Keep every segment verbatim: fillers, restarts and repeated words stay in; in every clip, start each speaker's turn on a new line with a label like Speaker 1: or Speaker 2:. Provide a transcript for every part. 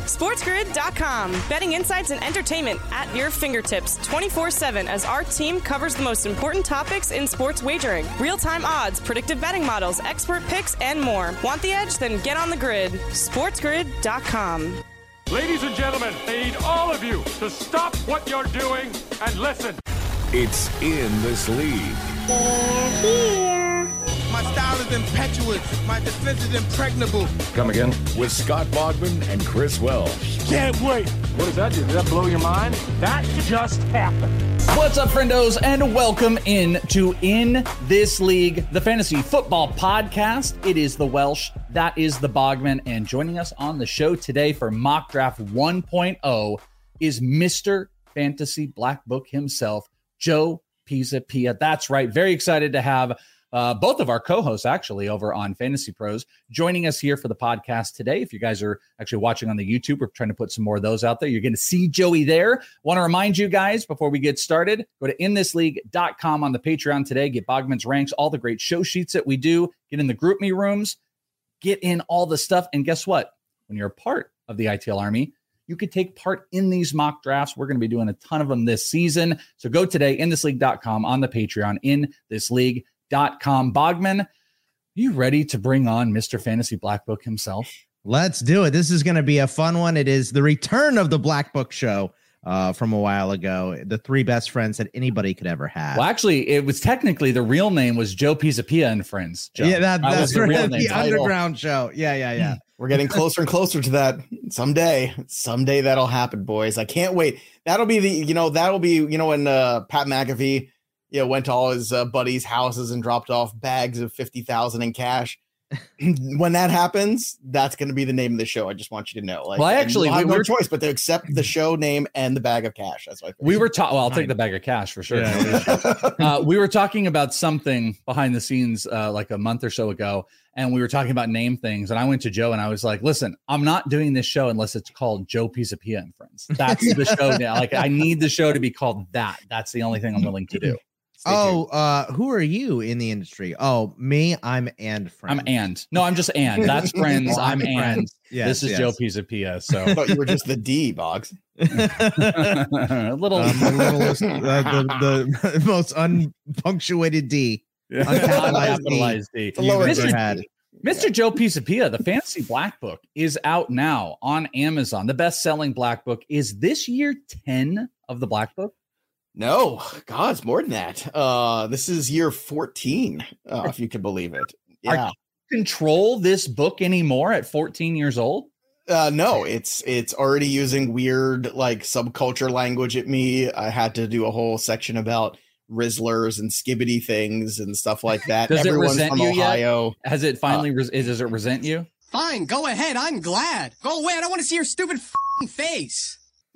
Speaker 1: SportsGrid dot com. Betting insights and entertainment at your fingertips twenty-four seven as our team covers the most important topics in sports wagering. Real-time odds, predictive betting models, expert picks, and more. Want the edge? Then get on the grid. SportsGrid dot com.
Speaker 2: Ladies and gentlemen, I need all of you to stop what you're doing and listen.
Speaker 3: It's In This League.
Speaker 4: They're here.
Speaker 5: My style is impetuous. My defense is impregnable.
Speaker 3: Come again? With Scott Bogman and Chris Welsh.
Speaker 2: Can't wait. What does that do? Does that blow your mind? That just happened.
Speaker 6: What's up, friendos, and welcome in to In This League, the fantasy football podcast. It is the Welsh, that is the Bogman, and joining us on the show today for Mock Draft one point oh is Mister Fantasy Black Book himself, Joe Pisapia. That's right. Very excited to have uh, both of our co-hosts actually over on Fantasy Pros joining us here for the podcast today. If you guys are actually watching on the YouTube, we're trying to put some more of those out there. You're going to see Joey there. Want to remind you guys before we get started, go to in this league dot com on the Patreon today. Get Bogman's ranks, all the great show sheets that we do. Get in the group me rooms, get in all the stuff. And guess what? When you're a part of the I T L Army, you could take part in these mock drafts. We're going to be doing a ton of them this season. So go today, in this league dot com on the Patreon, in this league dot com. Bogman, are you ready to bring on Mister Fantasy Black Book himself?
Speaker 7: Let's do it. This is going to be a fun one. It is the return of the Black Book show uh, from a while ago. The three best friends that anybody could ever have.
Speaker 6: Well, actually, it was technically the real name was Joe Pisapia and Friends. Joe.
Speaker 7: Yeah, that,
Speaker 6: that
Speaker 7: that's
Speaker 6: was the,
Speaker 7: right,
Speaker 6: real
Speaker 7: the
Speaker 6: name.
Speaker 7: underground show. Yeah, yeah, yeah.
Speaker 8: We're getting closer and closer to that. Someday, someday that'll happen, boys. I can't wait. That'll be the, you know, that'll be, you know, when uh, Pat McAfee, you know, went to all his uh, buddies' houses and dropped off bags of fifty thousand in cash. When that happens, that's going to be the name of the show. I just want you to know. Like,
Speaker 6: well, actually,
Speaker 8: we have
Speaker 6: we
Speaker 8: no
Speaker 6: were,
Speaker 8: choice but to accept the show name and the bag of cash. That's why
Speaker 6: we were talking. Well, I'll take the bag of cash for sure. Yeah. uh, we were talking about something behind the scenes uh, like a month or so ago, and we were talking about name things. And I went to Joe and I was like, "Listen, I'm not doing this show unless it's called Joe Pisapia and Friends. That's the show now. Like, I need the show to be called that. That's the only thing I'm willing to do." Stay
Speaker 7: oh, uh, who are you in the industry? Oh, me, I'm and Friends.
Speaker 6: I'm and. No, I'm just and. That's Friends.
Speaker 7: Oh,
Speaker 6: I'm,
Speaker 7: I'm
Speaker 6: and.
Speaker 7: Friends. Yes,
Speaker 6: this is
Speaker 7: yes.
Speaker 6: Joe Pisapia. So
Speaker 8: I thought you were just the D, Boggs.
Speaker 6: a little,
Speaker 7: um, the, littlest, uh, the, the most unpunctuated D.
Speaker 6: Yeah.
Speaker 7: Uncapitalized D.
Speaker 6: D. Mister Had. Mister Joe Pisapia, the Fantasy Black Book, is out now on Amazon. The best-selling Black Book. Is this year ten of the Black Book?
Speaker 8: No, God, it's more than that. Uh, this is year fourteen, uh, if you can believe it. Yeah.
Speaker 6: Are you control this book anymore at fourteen years old?
Speaker 8: Uh, no, it's it's already using weird like subculture language at me. I had to do a whole section about Rizzlers and skibbity things and stuff like that.
Speaker 6: Does
Speaker 8: Everyone's
Speaker 6: it resent
Speaker 8: from
Speaker 6: you
Speaker 8: Ohio.
Speaker 6: Yet? Has it finally? Uh, res- does it resent you?
Speaker 9: Fine, go ahead. I'm glad. Go away. I don't want to see your stupid f***ing face.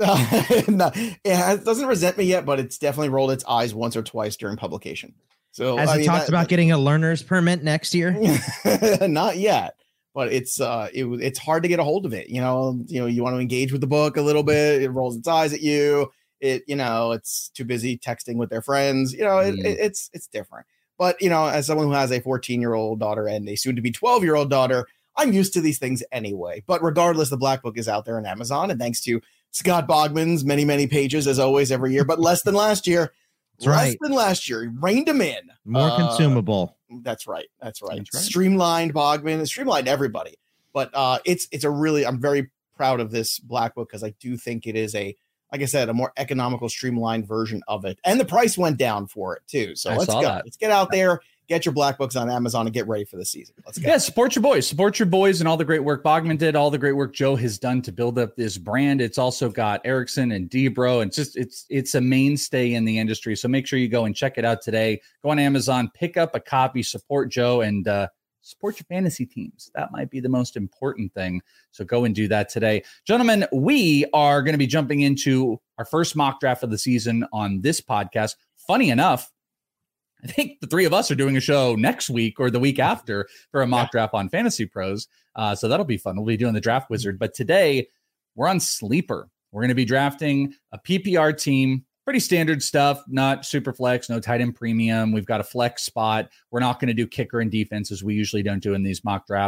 Speaker 8: No, it doesn't resent me yet, but it's definitely rolled its eyes once or twice during publication. So
Speaker 7: has
Speaker 8: I
Speaker 7: it
Speaker 8: mean,
Speaker 7: talked
Speaker 8: that,
Speaker 7: about
Speaker 8: that,
Speaker 7: getting a learner's permit next year?
Speaker 8: Not yet, but it's uh, it, it's hard to get a hold of it. You know, you know, you want to engage with the book a little bit. It rolls its eyes at you. It, you know, it's too busy texting with their friends. You know, it, mm. it, it's it's different. But you know, as someone who has a fourteen year old daughter and a soon to be twelve year old daughter, I'm used to these things anyway. But regardless, the Black Book is out there on Amazon, and thanks to Scott Bogman's many, many pages as always every year, but less than last year.
Speaker 7: That's
Speaker 8: less
Speaker 7: right.
Speaker 8: than last year. He reined them in.
Speaker 7: More uh, consumable.
Speaker 8: That's right. That's right.
Speaker 6: That's right.
Speaker 8: Streamlined Bogman, streamlined everybody. But uh, it's it's a really, I'm very proud of this Black Book because I do think it is a, like I said, a more economical, streamlined version of it. And the price went down for it too. So
Speaker 6: I
Speaker 8: let's go.
Speaker 6: That.
Speaker 8: Let's get out there. Get your Black Books on Amazon and get ready for the season. Let's go.
Speaker 6: Yeah, support your boys. Support your boys and all the great work Bogman did, all the great work Joe has done to build up this brand. It's also got Erickson and Debro, and it's just it's it's a mainstay in the industry. So make sure you go and check it out today. Go on Amazon, pick up a copy, support Joe, and uh, support your fantasy teams. That might be the most important thing. So go and do that today. Gentlemen, we are going to be jumping into our first mock draft of the season on this podcast. Funny enough, I think the three of us are doing a show next week or the week after for a mock yeah. draft on Fantasy Pros. Uh, so that'll be fun. We'll be doing the Draft Wizard. But today we're on Sleeper. We're going to be drafting a P P R team. Pretty standard stuff, not super flex, no tight end premium. We've got a flex spot. We're not going to do kicker and defense as we usually don't do in these mock drafts.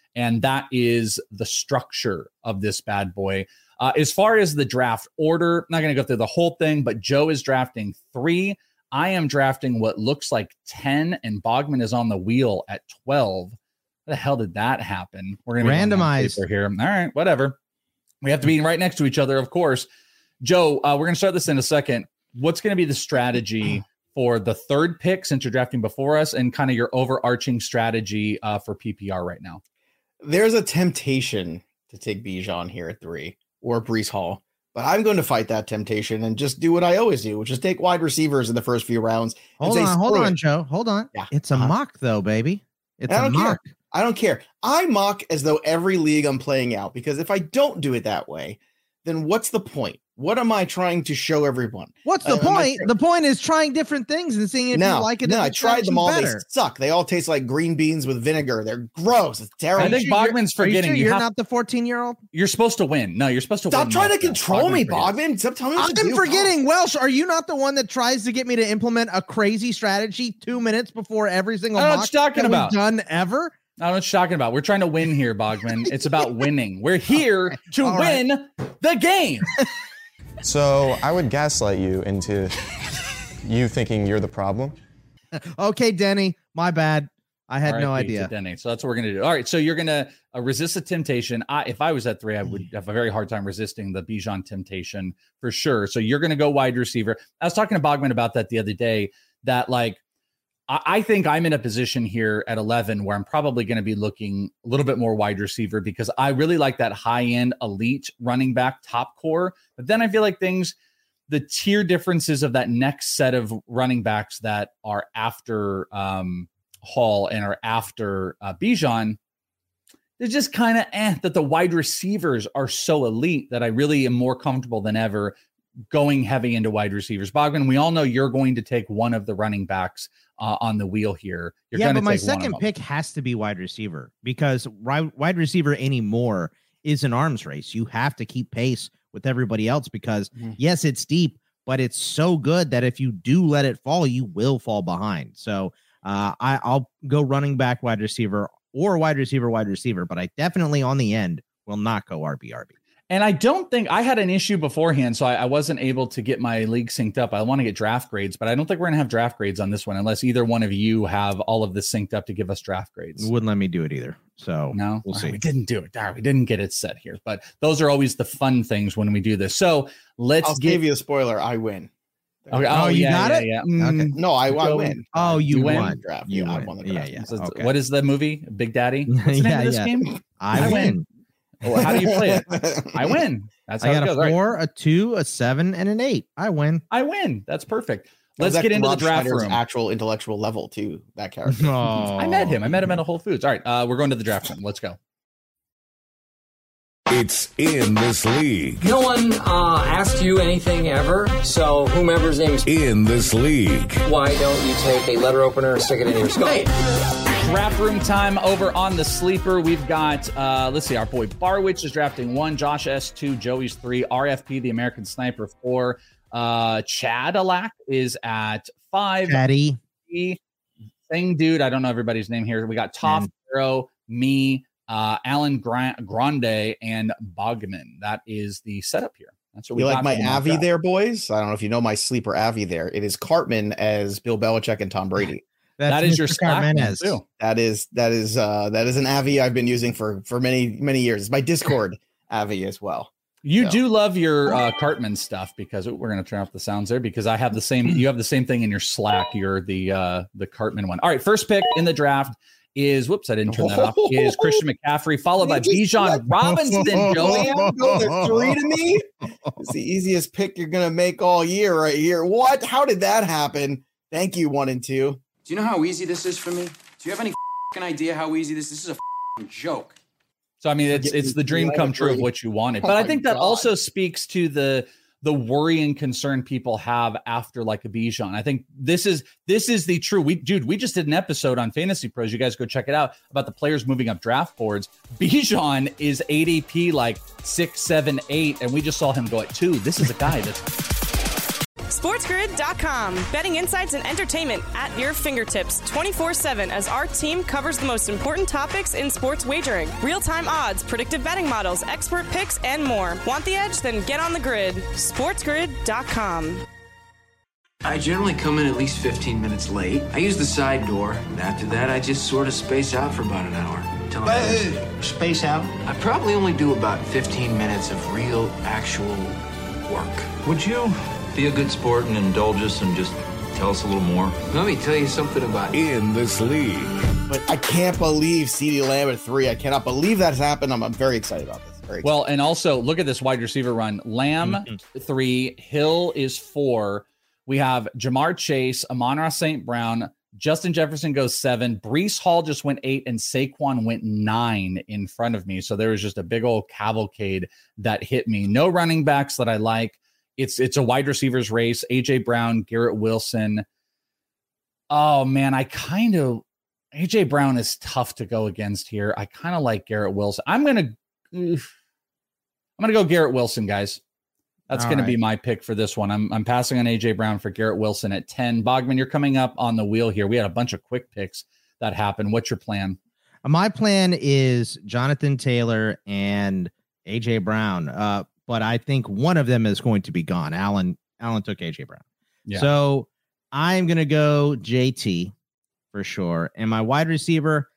Speaker 6: And that is the structure of this bad boy. Uh, as far as the draft order, I'm not going to go through the whole thing, but Joe is drafting three. I am drafting what looks like ten, and Bogman is on the wheel at twelve. How the hell did that happen? We're going to
Speaker 7: randomize
Speaker 6: here. All right, whatever. We have to be right next to each other, of course. Joe, uh, we're going to start this in a second. What's going to be the strategy for the third pick since you're drafting before us, and kind of your overarching strategy uh, for P P R right now?
Speaker 8: There's a temptation to take Bijan here at three or Breece Hall, but I'm going to fight that temptation and just do what I always do, which is take wide receivers in the first few rounds.
Speaker 7: Hold on, hold on, Joe. Hold on.
Speaker 8: Yeah.
Speaker 7: It's a uh-huh. mock, though, baby. It's
Speaker 8: I
Speaker 7: a
Speaker 8: don't
Speaker 7: mock.
Speaker 8: Care. I don't care. I mock as though every league I'm playing out, because if I don't do it that way, then what's the point? What am I trying to show everyone?
Speaker 7: What's the uh, point? The point is trying different things and seeing if
Speaker 8: no,
Speaker 7: you like it.
Speaker 8: No, I tried them all.
Speaker 7: Better.
Speaker 8: They suck. They all taste like green beans with vinegar. They're gross. It's terrible.
Speaker 6: I think
Speaker 7: sure
Speaker 6: Bogman's
Speaker 7: you're,
Speaker 6: forgetting.
Speaker 7: you sure
Speaker 6: you
Speaker 7: you're
Speaker 6: have,
Speaker 7: not the fourteen-year-old?
Speaker 6: You're supposed to win. No, you're supposed to
Speaker 8: Stop
Speaker 6: win.
Speaker 8: trying to control
Speaker 6: Bogman
Speaker 8: me,
Speaker 6: forgets.
Speaker 8: Bogman. Stop telling me what
Speaker 7: I'm
Speaker 8: to do.
Speaker 7: forgetting. Welsh, are you not the one that tries to get me to implement a crazy strategy two minutes before every single
Speaker 6: I don't know
Speaker 7: mock
Speaker 6: what you're talking
Speaker 7: that
Speaker 6: about.
Speaker 7: we've done ever?
Speaker 6: I don't know what you're talking about. We're trying to win here, Bogman. It's about winning. We're here to
Speaker 7: All
Speaker 6: win
Speaker 7: right.
Speaker 6: the game.
Speaker 10: So I would gaslight you into you thinking you're the problem.
Speaker 7: Okay, Denny, my bad. I had
Speaker 6: R I P
Speaker 7: no idea.
Speaker 6: Denny. So that's what we're going to do. All right. So you're going to uh, resist the temptation. I, if I was at three, I would have a very hard time resisting the Bijan temptation for sure. So you're going to go wide receiver. I was talking to Bogman about that the other day, that like, I, I think I'm in a position here at eleven where I'm probably going to be looking a little bit more wide receiver, because I really like that high end elite running back top core. But then I feel like things, the tier differences of that next set of running backs that are after um, Hall and are after uh, Bijan, they're just kind of eh, that the wide receivers are so elite that I really am more comfortable than ever going heavy into wide receivers. Bogman, we all know you're going to take one of the running backs uh, on the wheel here. You're
Speaker 7: yeah, but my
Speaker 6: take
Speaker 7: second pick has to be wide receiver, because ri- wide receiver anymore is an arms race. You have to keep pace with everybody else, because mm-hmm. yes, it's deep, but it's so good that if you do let it fall, you will fall behind. So uh, I, I'll go running back, wide receiver, or wide receiver, wide receiver, but I definitely on the end will not go R B R B.
Speaker 6: And I don't think I had an issue beforehand, so I, I wasn't able to get my league synced up. I want to get draft grades, but I don't think we're going to have draft grades on this one unless either one of you have all of this synced up to give us draft grades.
Speaker 7: It wouldn't let me do it either. So
Speaker 6: no,
Speaker 7: we'll
Speaker 6: all
Speaker 7: see.
Speaker 6: Right, we didn't do it. Darn, we didn't get it set here, but those are always the fun things when we do this. So let's
Speaker 8: I'll
Speaker 6: give
Speaker 8: give you a spoiler. I win.
Speaker 6: Okay. Oh,
Speaker 7: oh, you
Speaker 6: yeah,
Speaker 7: got
Speaker 6: yeah,
Speaker 7: it?
Speaker 6: Yeah. Mm,
Speaker 8: Okay. No, I, I win.
Speaker 7: Oh, you,
Speaker 6: You
Speaker 7: won.
Speaker 6: win?
Speaker 8: Draft.
Speaker 7: You
Speaker 8: yeah,
Speaker 7: won.
Speaker 8: I won the
Speaker 7: Yeah,
Speaker 8: draft.
Speaker 7: yeah.
Speaker 6: so
Speaker 7: Okay.
Speaker 6: What is the movie? Big Daddy? What's the name
Speaker 7: yeah,
Speaker 6: of this
Speaker 7: yeah.
Speaker 6: game?
Speaker 7: I,
Speaker 6: I
Speaker 7: win.
Speaker 6: win. Well, how do you play it? I win. That's how
Speaker 7: I got
Speaker 6: it goes.
Speaker 7: a
Speaker 6: All
Speaker 7: four,
Speaker 6: right.
Speaker 7: a two, a seven, and an eight. I win.
Speaker 6: I win. That's perfect.
Speaker 8: Was
Speaker 6: Let's
Speaker 8: that
Speaker 6: get into the
Speaker 8: Rob
Speaker 6: draft
Speaker 8: Schneider's
Speaker 6: room.
Speaker 8: actual intellectual level too. That character.
Speaker 7: Oh.
Speaker 6: I met him. I met him at a Whole Foods. All right, uh, we're going to the draft room. Let's go.
Speaker 3: It's in this league.
Speaker 11: No one uh, asked you anything ever, so whomever's name is
Speaker 3: In this league.
Speaker 11: Why don't you take a letter opener and stick it in your skull? Hey.
Speaker 6: Draft room time over on the sleeper. We've got, uh, let's see, our boy Barwich is drafting one, Josh S two, Joey's three, R F P, the American Sniper, four. Uh, Chad Alak is at five.
Speaker 7: Chatty.
Speaker 6: Thing dude, I don't know everybody's name here. We got Top Hero, me, uh, Alan Gra- Grande, and Bogman. That is the setup here. That's what we
Speaker 8: You like
Speaker 6: got
Speaker 8: my
Speaker 6: for the
Speaker 8: Avi
Speaker 6: draft.
Speaker 8: there, boys? I don't know if you know my sleeper Avi there. It is Cartman as Bill Belichick and Tom Brady.
Speaker 7: That's
Speaker 6: That is your
Speaker 7: Mister Carmenez.
Speaker 6: too.
Speaker 8: That is that is uh that is an Avi I've been using for for many many years. It's my Discord Avi as well.
Speaker 6: You
Speaker 8: So.
Speaker 6: do love your uh, Cartman stuff, because ooh, we're going to turn off the sounds there, because I have the same. You have the same thing in your Slack. You're the uh, the Cartman one. All right, first pick in the draft is whoops, I didn't turn that off. Is Christian McCaffrey, followed by Bijan Robinson. Joey,
Speaker 8: There's three to me. It's the easiest pick you're gonna make all year right here. What? How did that happen? Thank you, one and two.
Speaker 9: Do you know how easy this is for me? Do you have any f***ing idea how easy this is? This is a f***ing joke.
Speaker 6: So I mean, it's it's the dream come true of what you wanted. But I think that also speaks to the the worry and concern people have after like a Bijan. I think this is this is the true. We dude, we just did an episode on Fantasy Pros. You guys go check it out about the players moving up draft boards. Bijan is A D P like six, seven, eight, and we just saw him go at two. This is a guy that's.
Speaker 1: SportsGrid dot com. Betting insights and entertainment at your fingertips twenty-four seven as our team covers the most important topics in sports wagering. Real-time odds, predictive betting models, expert picks, and more. Want the edge? Then get on the grid. SportsGrid dot com.
Speaker 12: I generally come in at least fifteen minutes late. I use the side door, and after that, I just sort of space out for about an hour. Till I'm
Speaker 13: uh, space out?
Speaker 12: I probably only do about fifteen minutes of real, actual work.
Speaker 14: Would you be a good sport and indulge us and just tell us a little more?
Speaker 12: Let me tell you something about
Speaker 3: In This League.
Speaker 8: But I can't believe CeeDee Lamb at three. I cannot believe that's happened. I'm, I'm very excited about this. Very
Speaker 6: well, and also look at this wide receiver run. Lamb mm-hmm. three, Hill is four. We have Jamar Chase, Amon-Ra Saint Brown, Justin Jefferson goes seven. Breece Hall just went eight, and Saquon went nine in front of me. So there was just a big old cavalcade that hit me. No running backs that I like. It's it's a wide receivers race. A J Brown, Garrett Wilson. Oh man, I kind of A J Brown is tough to go against here. I kind of like Garrett Wilson. I'm gonna I'm gonna go Garrett Wilson, guys. That's going right. to be my pick for this one. I'm I'm passing on A J Brown for Garrett Wilson at ten. Bogman, you're coming up on the wheel here. We had a bunch of quick picks that happened. What's your plan?
Speaker 7: My plan is Jonathan Taylor and A J Brown, uh, but I think one of them is going to be gone. Allen Allen took A J Brown. Yeah. So I'm going to go J T for sure. And my wide receiver,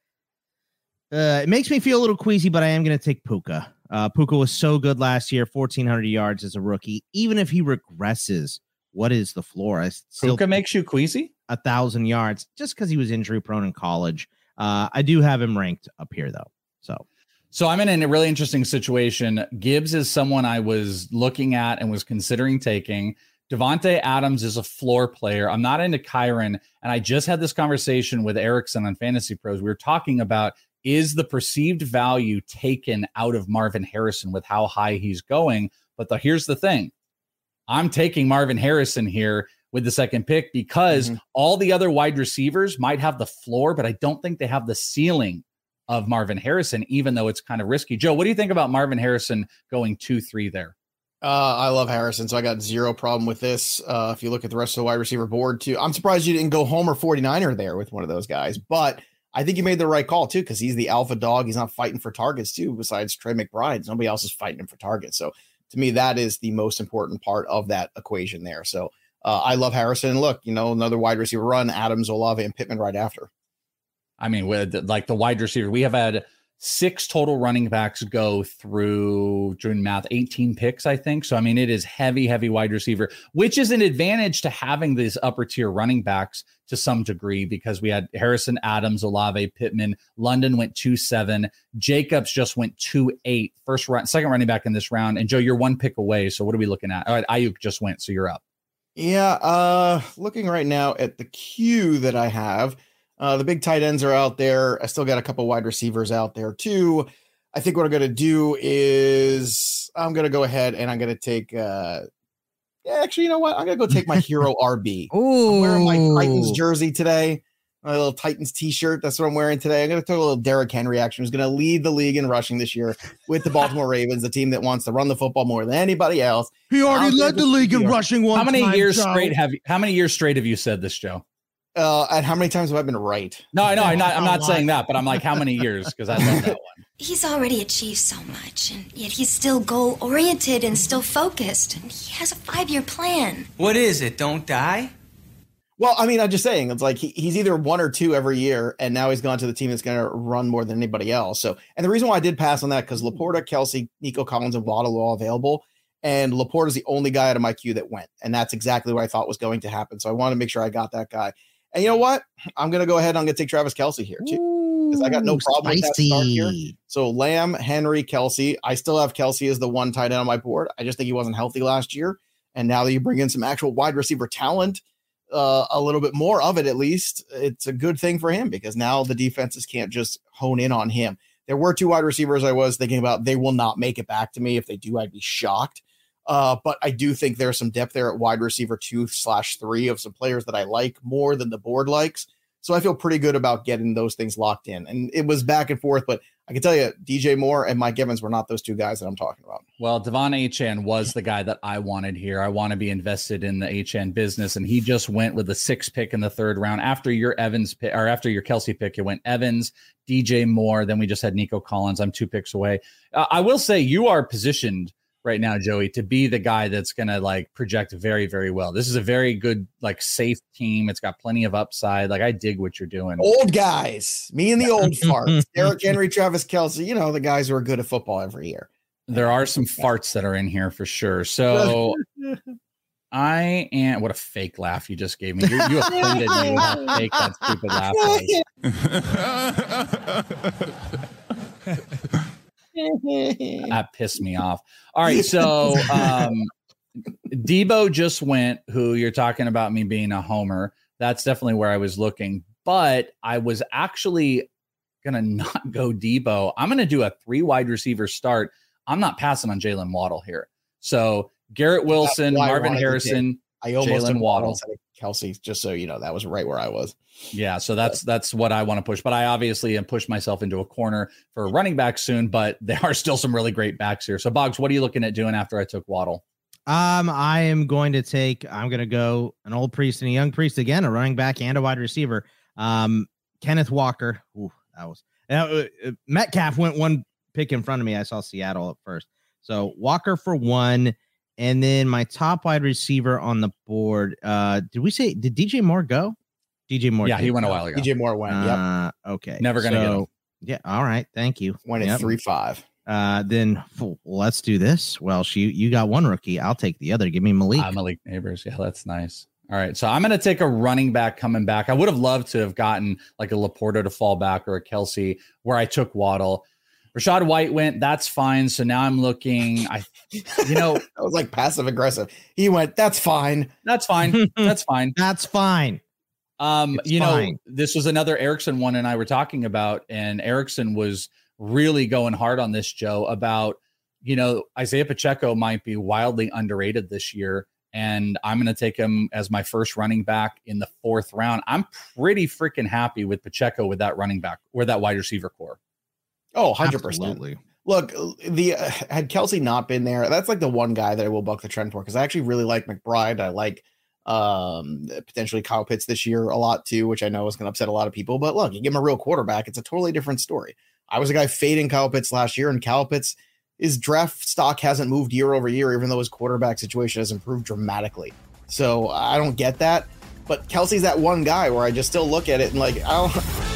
Speaker 7: uh, it makes me feel a little queasy, but I am going to take Puka. Uh, Puka was so good last year, fourteen hundred yards as a rookie. Even if he regresses, what is the floor? I still
Speaker 6: Puka makes you queasy?
Speaker 7: A thousand yards just because he was injury prone in college. Uh, I do have him ranked up here, though. So,
Speaker 6: so I'm in a really interesting situation. Gibbs is someone I was looking at and was considering taking. Devontae Adams is a floor player. I'm not into Kyron. And I just had this conversation with Erickson on Fantasy Pros. We were talking about, is the perceived value taken out of Marvin Harrison with how high he's going? But the, here's the thing. I'm taking Marvin Harrison here with the second pick because mm-hmm. all the other wide receivers might have the floor, but I don't think they have the ceiling of Marvin Harrison, even though it's kind of risky. Joe, what do you think about Marvin Harrison going two three there?
Speaker 8: Uh, I love Harrison, so I got zero problem with this. Uh, if you look at the rest of the wide receiver board, too, I'm surprised you didn't go Homer forty-niner there with one of those guys, but I think you made the right call, too, because he's the alpha dog. He's not fighting for targets, too, besides Trey McBride. Nobody else is fighting him for targets. So, to me, that is the most important part of that equation there. So, uh, I love Harrison. And look, you know, another wide receiver run, Adams, Olave, and Pittman right after.
Speaker 6: I mean, with like the wide receiver, we have had six total running backs go through, doing math, eighteen picks, I think. So, I mean, it is heavy, heavy wide receiver, which is an advantage to having these upper tier running backs to some degree, because we had Harrison, Adams, Olave, Pittman. London went two seven. Jacobs just went two eight. First run, second running back in this round. And Joe, you're one pick away. So what are we looking at? All right, Ayuk just went, so you're up.
Speaker 8: Yeah, uh, looking right now at the queue that I have, uh, the big tight ends are out there. I still got a couple wide receivers out there too. I think what I'm going to do is I'm going to go ahead and I'm going to take uh, yeah, actually, you know what? I'm going to go take my hero R B.
Speaker 7: Ooh.
Speaker 8: I'm wearing my Titans jersey today, my little Titans t-shirt. That's what I'm wearing today. I'm going to take a little Derrick Henry action, who's going to lead the league in rushing this year with the Baltimore Ravens, the team that wants to run the football more than anybody else.
Speaker 5: He already led the league in rushing one
Speaker 6: How many
Speaker 5: time,
Speaker 6: years
Speaker 5: Joe.
Speaker 6: straight have you, how many years straight have you said this, Joe?
Speaker 8: Uh, and how many times have I been right?
Speaker 6: No, I know. I'm not, I'm not saying that, but I'm like, how many years? Because I love that one.
Speaker 4: He's already achieved so much, and yet he's still goal-oriented and still focused, and he has a five-year plan.
Speaker 9: What is it? Don't die?
Speaker 8: Well, I mean, I'm just saying, it's like he, he's either one or two every year, and now he's gone to the team that's going to run more than anybody else. So, and the reason why I did pass on that, because Laporta, Kelsey, Nico Collins, and Waddle are all available, and Laporta is the only guy out of my queue that went, and that's exactly what I thought was going to happen. So I want to make sure I got that guy. And you know what? I'm going to go ahead and I'm going to take Travis Kelsey here, too, because I got no problem
Speaker 7: spicy.
Speaker 8: with that start here. So Lamb, Henry, Kelsey. I still have Kelsey as the one tight end on my board. I just think he wasn't healthy last year. And now that you bring in some actual wide receiver talent, uh, a little bit more of it at least, it's a good thing for him, because now the defenses can't just hone in on him. There were two wide receivers I was thinking about. They will not make it back to me. If they do, I'd be shocked. Uh, but I do think there's some depth there at wide receiver two slash three of some players that I like more than the board likes. So I feel pretty good about getting those things locked in. And it was back and forth, but I can tell you, D J Moore and Mike Evans were not those two guys that I'm talking about.
Speaker 6: Well, Devon Achane was the guy that I wanted here. I want to be invested in the Achane business, and he just went with the sixth pick in the third round. After your Evans pick, or after your Kelsey pick, it went Evans, D J Moore. Then we just had Nico Collins. I'm two picks away. Uh, I will say you are positioned right now, Joey, to be the guy that's going to like project very, very well. This is a very good, like safe team. It's got plenty of upside. Like I dig what you're doing.
Speaker 8: Old guys, me and the old farts, Derrick Henry, Travis Kelce, you know, the guys who are good at football every year.
Speaker 6: There are some farts that are in here for sure. So I am, what a fake laugh you just gave me. You, you offended me with how fake that stupid laugh was. That pissed me off. All right, so um Debo just went, who you're talking about me being a homer. That's definitely where I was looking, but I was actually gonna not go Debo. I'm gonna do a three wide receiver start. I'm not passing on Jalen Waddle here. So Garrett Wilson, Marvin Harrison,
Speaker 8: I almost
Speaker 6: Jalen Waddle,
Speaker 8: Kelsey, just so you know, that was right where I was.
Speaker 6: Yeah, so that's that's what I want to push. But I obviously am pushed myself into a corner for running back soon, but there are still some really great backs here. So Boggs, what are you looking at doing after I took Waddle?
Speaker 7: Um, I am going to take, I'm going to go an old priest and a young priest again, a running back and a wide receiver. Um, Kenneth Walker. Ooh, that was uh, Metcalf went one pick in front of me. I saw Seattle at first. So Walker for one. And then my top wide receiver on the board. Uh, did we say, did D J Moore go? D J Moore.
Speaker 6: Yeah, he went a while ago.
Speaker 8: D J Moore went.
Speaker 7: Uh,
Speaker 8: yep.
Speaker 7: Okay.
Speaker 6: Never going to
Speaker 7: so,
Speaker 6: get him.
Speaker 7: Yeah. All right. Thank you.
Speaker 8: Went at
Speaker 7: yep.
Speaker 8: three five.
Speaker 7: Uh, then well, let's do this. Well, she, you got one rookie. I'll take the other. Give me Malik.
Speaker 6: Uh, Malik Neighbors. Yeah, that's nice. All right. So I'm going to take a running back coming back. I would have loved to have gotten like a Laporta to fall back or a Kelsey where I took Waddle. Rashad White went. That's fine. So now I'm looking. I, you know,
Speaker 8: that was like passive aggressive. He went. That's fine.
Speaker 6: That's fine. That's fine.
Speaker 7: That's fine.
Speaker 6: Um,
Speaker 7: it's
Speaker 6: you
Speaker 7: fine.
Speaker 6: know, this was another Erickson one, and I were talking about, and Erickson was really going hard on this, Joe, about, you know, Isaiah Pacheco might be wildly underrated this year. And I'm going to take him as my first running back in the fourth round. I'm pretty freaking happy with Pacheco with that running back or that wide receiver core.
Speaker 8: Oh, one hundred percent. Absolutely. Look, the uh, had Kelsey not been there, that's like the one guy that I will buck the trend for, because I actually really like McBride. I like um, potentially Kyle Pitts this year a lot too, which I know is going to upset a lot of people. But look, you give him a real quarterback, it's a totally different story. I was a guy fading Kyle Pitts last year, and Kyle Pitts, his draft stock hasn't moved year over year, even though his quarterback situation has improved dramatically. So I don't get that. But Kelsey's that one guy where I just still look at it and like, I don't.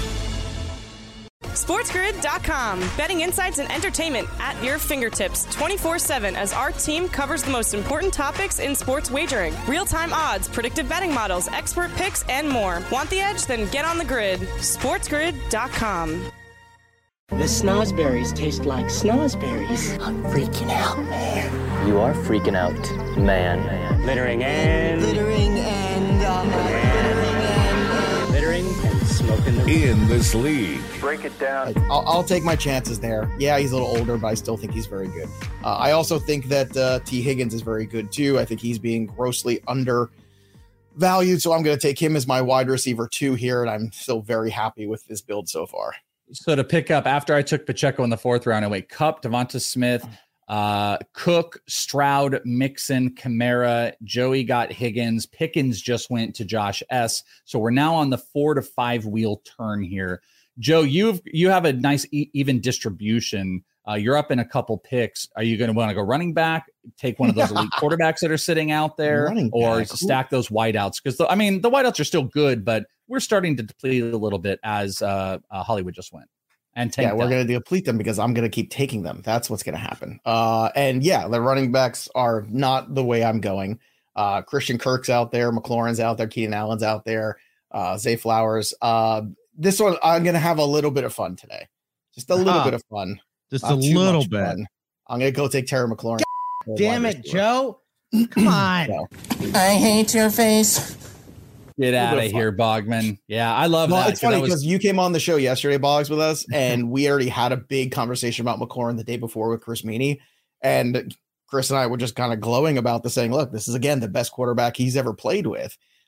Speaker 1: SportsGrid dot com. Betting insights and entertainment at your fingertips twenty-four seven as our team covers the most important topics in sports wagering. Real-time odds, predictive betting models, expert picks, and more. Want the edge? Then get on the grid. SportsGrid dot com.
Speaker 13: The snozberries taste like snozberries. I'm freaking out, man.
Speaker 15: You are freaking out, man.
Speaker 13: Littering and... Littering and... Uh, littering and...
Speaker 15: Littering and smoking the...
Speaker 3: In this league.
Speaker 14: Break it down.
Speaker 8: I'll, I'll take my chances there. Yeah, he's a little older, but I still think he's very good. Uh, I also think that uh, T. Higgins is very good, too. I think he's being grossly undervalued, so I'm going to take him as my wide receiver, two, here, and I'm still very happy with this build so far.
Speaker 6: So to pick up, after I took Pacheco in the fourth round, I went Kupp, Devonta Smith, uh, Cook, Stroud, Mixon, Kamara. Joey got Higgins. Pickens just went to Josh S. So we're now on the four to five wheel turn here. Joe, you've you have a nice e- even distribution. Uh, you're up in a couple picks. Are you going to want to go running back, take one of those elite quarterbacks that are sitting out there, running or back. stack those wideouts? Because I mean, the wideouts are still good, but we're starting to deplete a little bit as uh, uh, Hollywood just went. And
Speaker 8: yeah, we're going to deplete them because I'm going to keep taking them. That's what's going to happen. Uh, and yeah, the running backs are not the way I'm going. Uh, Christian Kirk's out there, McLaurin's out there, Keenan Allen's out there, uh, Zay Flowers. Uh, this one, I'm going to have a little bit of fun today. Just a little
Speaker 7: uh-huh.
Speaker 8: bit of fun.
Speaker 7: Just Not a little bit. Fun.
Speaker 8: I'm going to go take Terry McLaurin.
Speaker 7: God damn it, Joe. Come on.
Speaker 8: So.
Speaker 13: I hate your face.
Speaker 6: Get out of here, Bogman. Yeah, I love
Speaker 8: well,
Speaker 6: that.
Speaker 8: It's funny because
Speaker 6: was...
Speaker 8: you came on the show yesterday, Boggs, with us, and we already had a big conversation about McLaurin the day before with Chris Meany. And Chris and I were just kind of glowing about this, saying, look, this is, again, the best quarterback he's ever played with.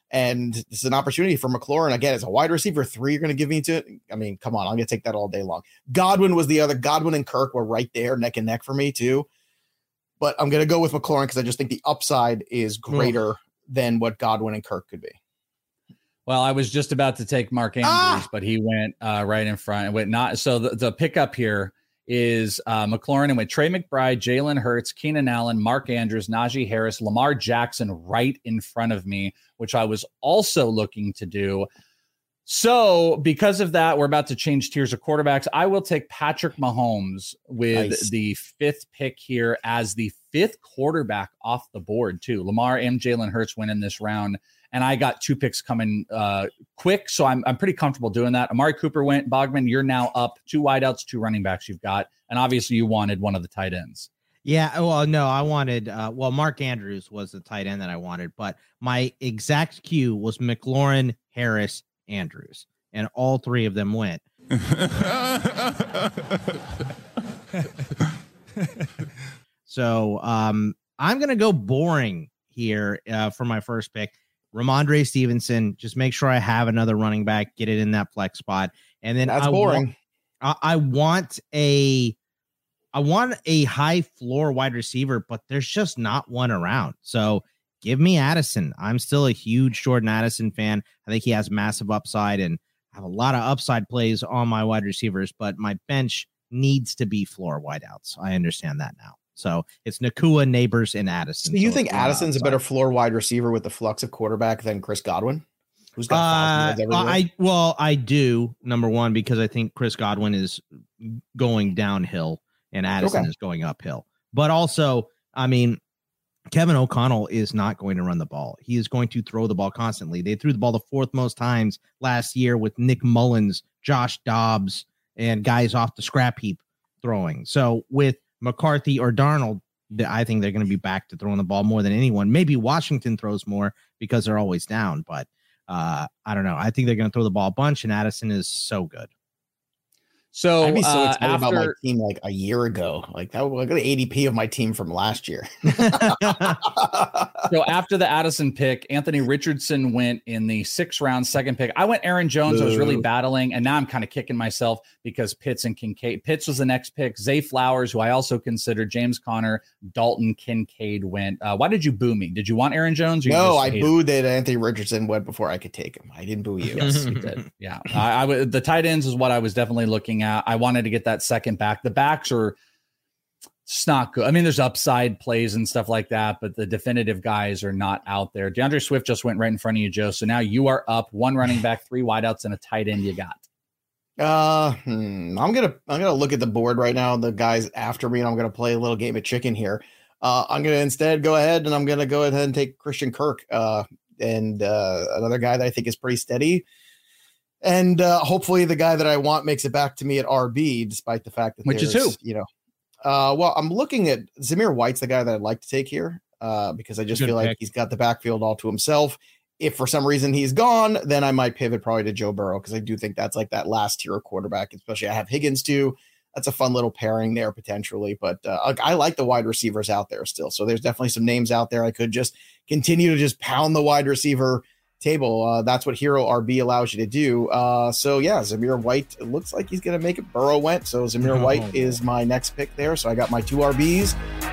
Speaker 8: And this is an opportunity for McLaurin. Again, as a wide receiver three, you're going to give me to, I mean, come on, I'm going to take that all day long. Godwin was the other. Godwin and Kirk were right there, neck and neck for me too. But I'm going to go with McLaurin because I just think the upside is greater Ugh. than what Godwin and Kirk could be.
Speaker 6: Well, I was just about to take Mark Andrews, ah! but he went uh, right in front and went not. So the, the pickup here is uh, McLaurin and went Trey McBride, Jalen Hurts, Keenan Allen, Mark Andrews, Najee Harris, Lamar Jackson right in front of me, which I was also looking to do. So because of that, we're about to change tiers of quarterbacks. I will take Patrick Mahomes with nice. the fifth pick here as the fifth quarterback off the board too. Lamar and Jalen Hurts went in this round. And I got two picks coming uh, quick, so I'm I'm pretty comfortable doing that. Amari Cooper went. Bogman, you're now up. Two wideouts, two running backs you've got. And obviously you wanted one of the tight ends.
Speaker 7: Yeah, well, no, I wanted, uh, well, Mark Andrews was the tight end that I wanted, but my exact cue was McLaurin, Harris, Andrews, and all three of them went. So um, I'm going to go boring here uh, for my first pick. Ramondre Stevenson, just make sure I have another running back, get it in that flex spot. And then
Speaker 8: that's
Speaker 7: I
Speaker 8: boring.
Speaker 7: Want, I, I want a, I want a high floor wide receiver, but there's just not one around. So give me Addison. I'm still a huge Jordan Addison fan. I think he has massive upside and I have a lot of upside plays on my wide receivers, but my bench needs to be floor wideouts. I understand that now. So it's Nakua, Neighbors, and Addison.
Speaker 8: Do you
Speaker 7: so
Speaker 8: think Addison's a better floor wide receiver with the flux of quarterback than Chris Godwin? Who's got
Speaker 7: uh, I well, I do, number one, because I think Chris Godwin is going downhill and Addison okay. is going uphill. But also, I mean, Kevin O'Connell is not going to run the ball. He is going to throw the ball constantly. They threw the ball the fourth most times last year with Nick Mullins, Josh Dobbs, and guys off the scrap heap throwing. So with McCarthy or Darnold, I think they're going to be back to throwing the ball more than anyone. Maybe Washington throws more because they're always down, but uh, I don't know. I think they're going to throw the ball a bunch, and Addison is so good.
Speaker 6: So
Speaker 8: I'd be so
Speaker 6: uh,
Speaker 8: excited
Speaker 6: after...
Speaker 8: about my team like a year ago. Like that was like the A D P of my team from last year.
Speaker 6: So after the Addison pick, Anthony Richardson went in the sixth round, second pick. I went Aaron Jones. Ooh. I was really battling, and now I'm kind of kicking myself because Pitts and Kincaid. Pitts was the next pick. Zay Flowers, who I also considered, James Conner, Dalton Kincaid went. Uh, why did you boo me? Did you want Aaron Jones? Or
Speaker 8: no, I booed him? that Anthony Richardson went before I could take him. I didn't boo you.
Speaker 6: Yes, you did. Yeah, I, I w- the tight ends is what I was definitely looking at. I wanted to get that second back. The backs are it's not good. I mean, there's upside plays and stuff like that, but the definitive guys are not out there. DeAndre Swift just went right in front of you, Joe. So now you are up one running back, three wideouts, and a tight end you got.
Speaker 8: Uh, hmm, I'm gonna I'm gonna look at the board right now. The guys after me, and I'm gonna play a little game of chicken here. Uh, I'm gonna instead go ahead and I'm gonna go ahead and take Christian Kirk, uh, and uh, another guy that I think is pretty steady. And uh, hopefully the guy that I want makes it back to me at R B, despite the fact that
Speaker 6: which is who,
Speaker 8: you know, uh, well, I'm looking at Zamir White's the guy that I'd like to take here uh, because I just
Speaker 7: Good
Speaker 8: feel like
Speaker 7: pick.
Speaker 8: he's got the backfield all to himself. If for some reason he's gone, then I might pivot probably to Joe Burrow because I do think that's like that last tier of quarterback, especially I have Higgins too. That's a fun little pairing there potentially, but uh, I like the wide receivers out there still. So there's definitely some names out there. I could just continue to just pound the wide receiver table. Uh, that's what Hero R B allows you to do. Uh, so yeah, Zamir White, it looks like he's going to make it. Burrow went. So Zamir oh, White is my next pick there. So I got my two R Bs.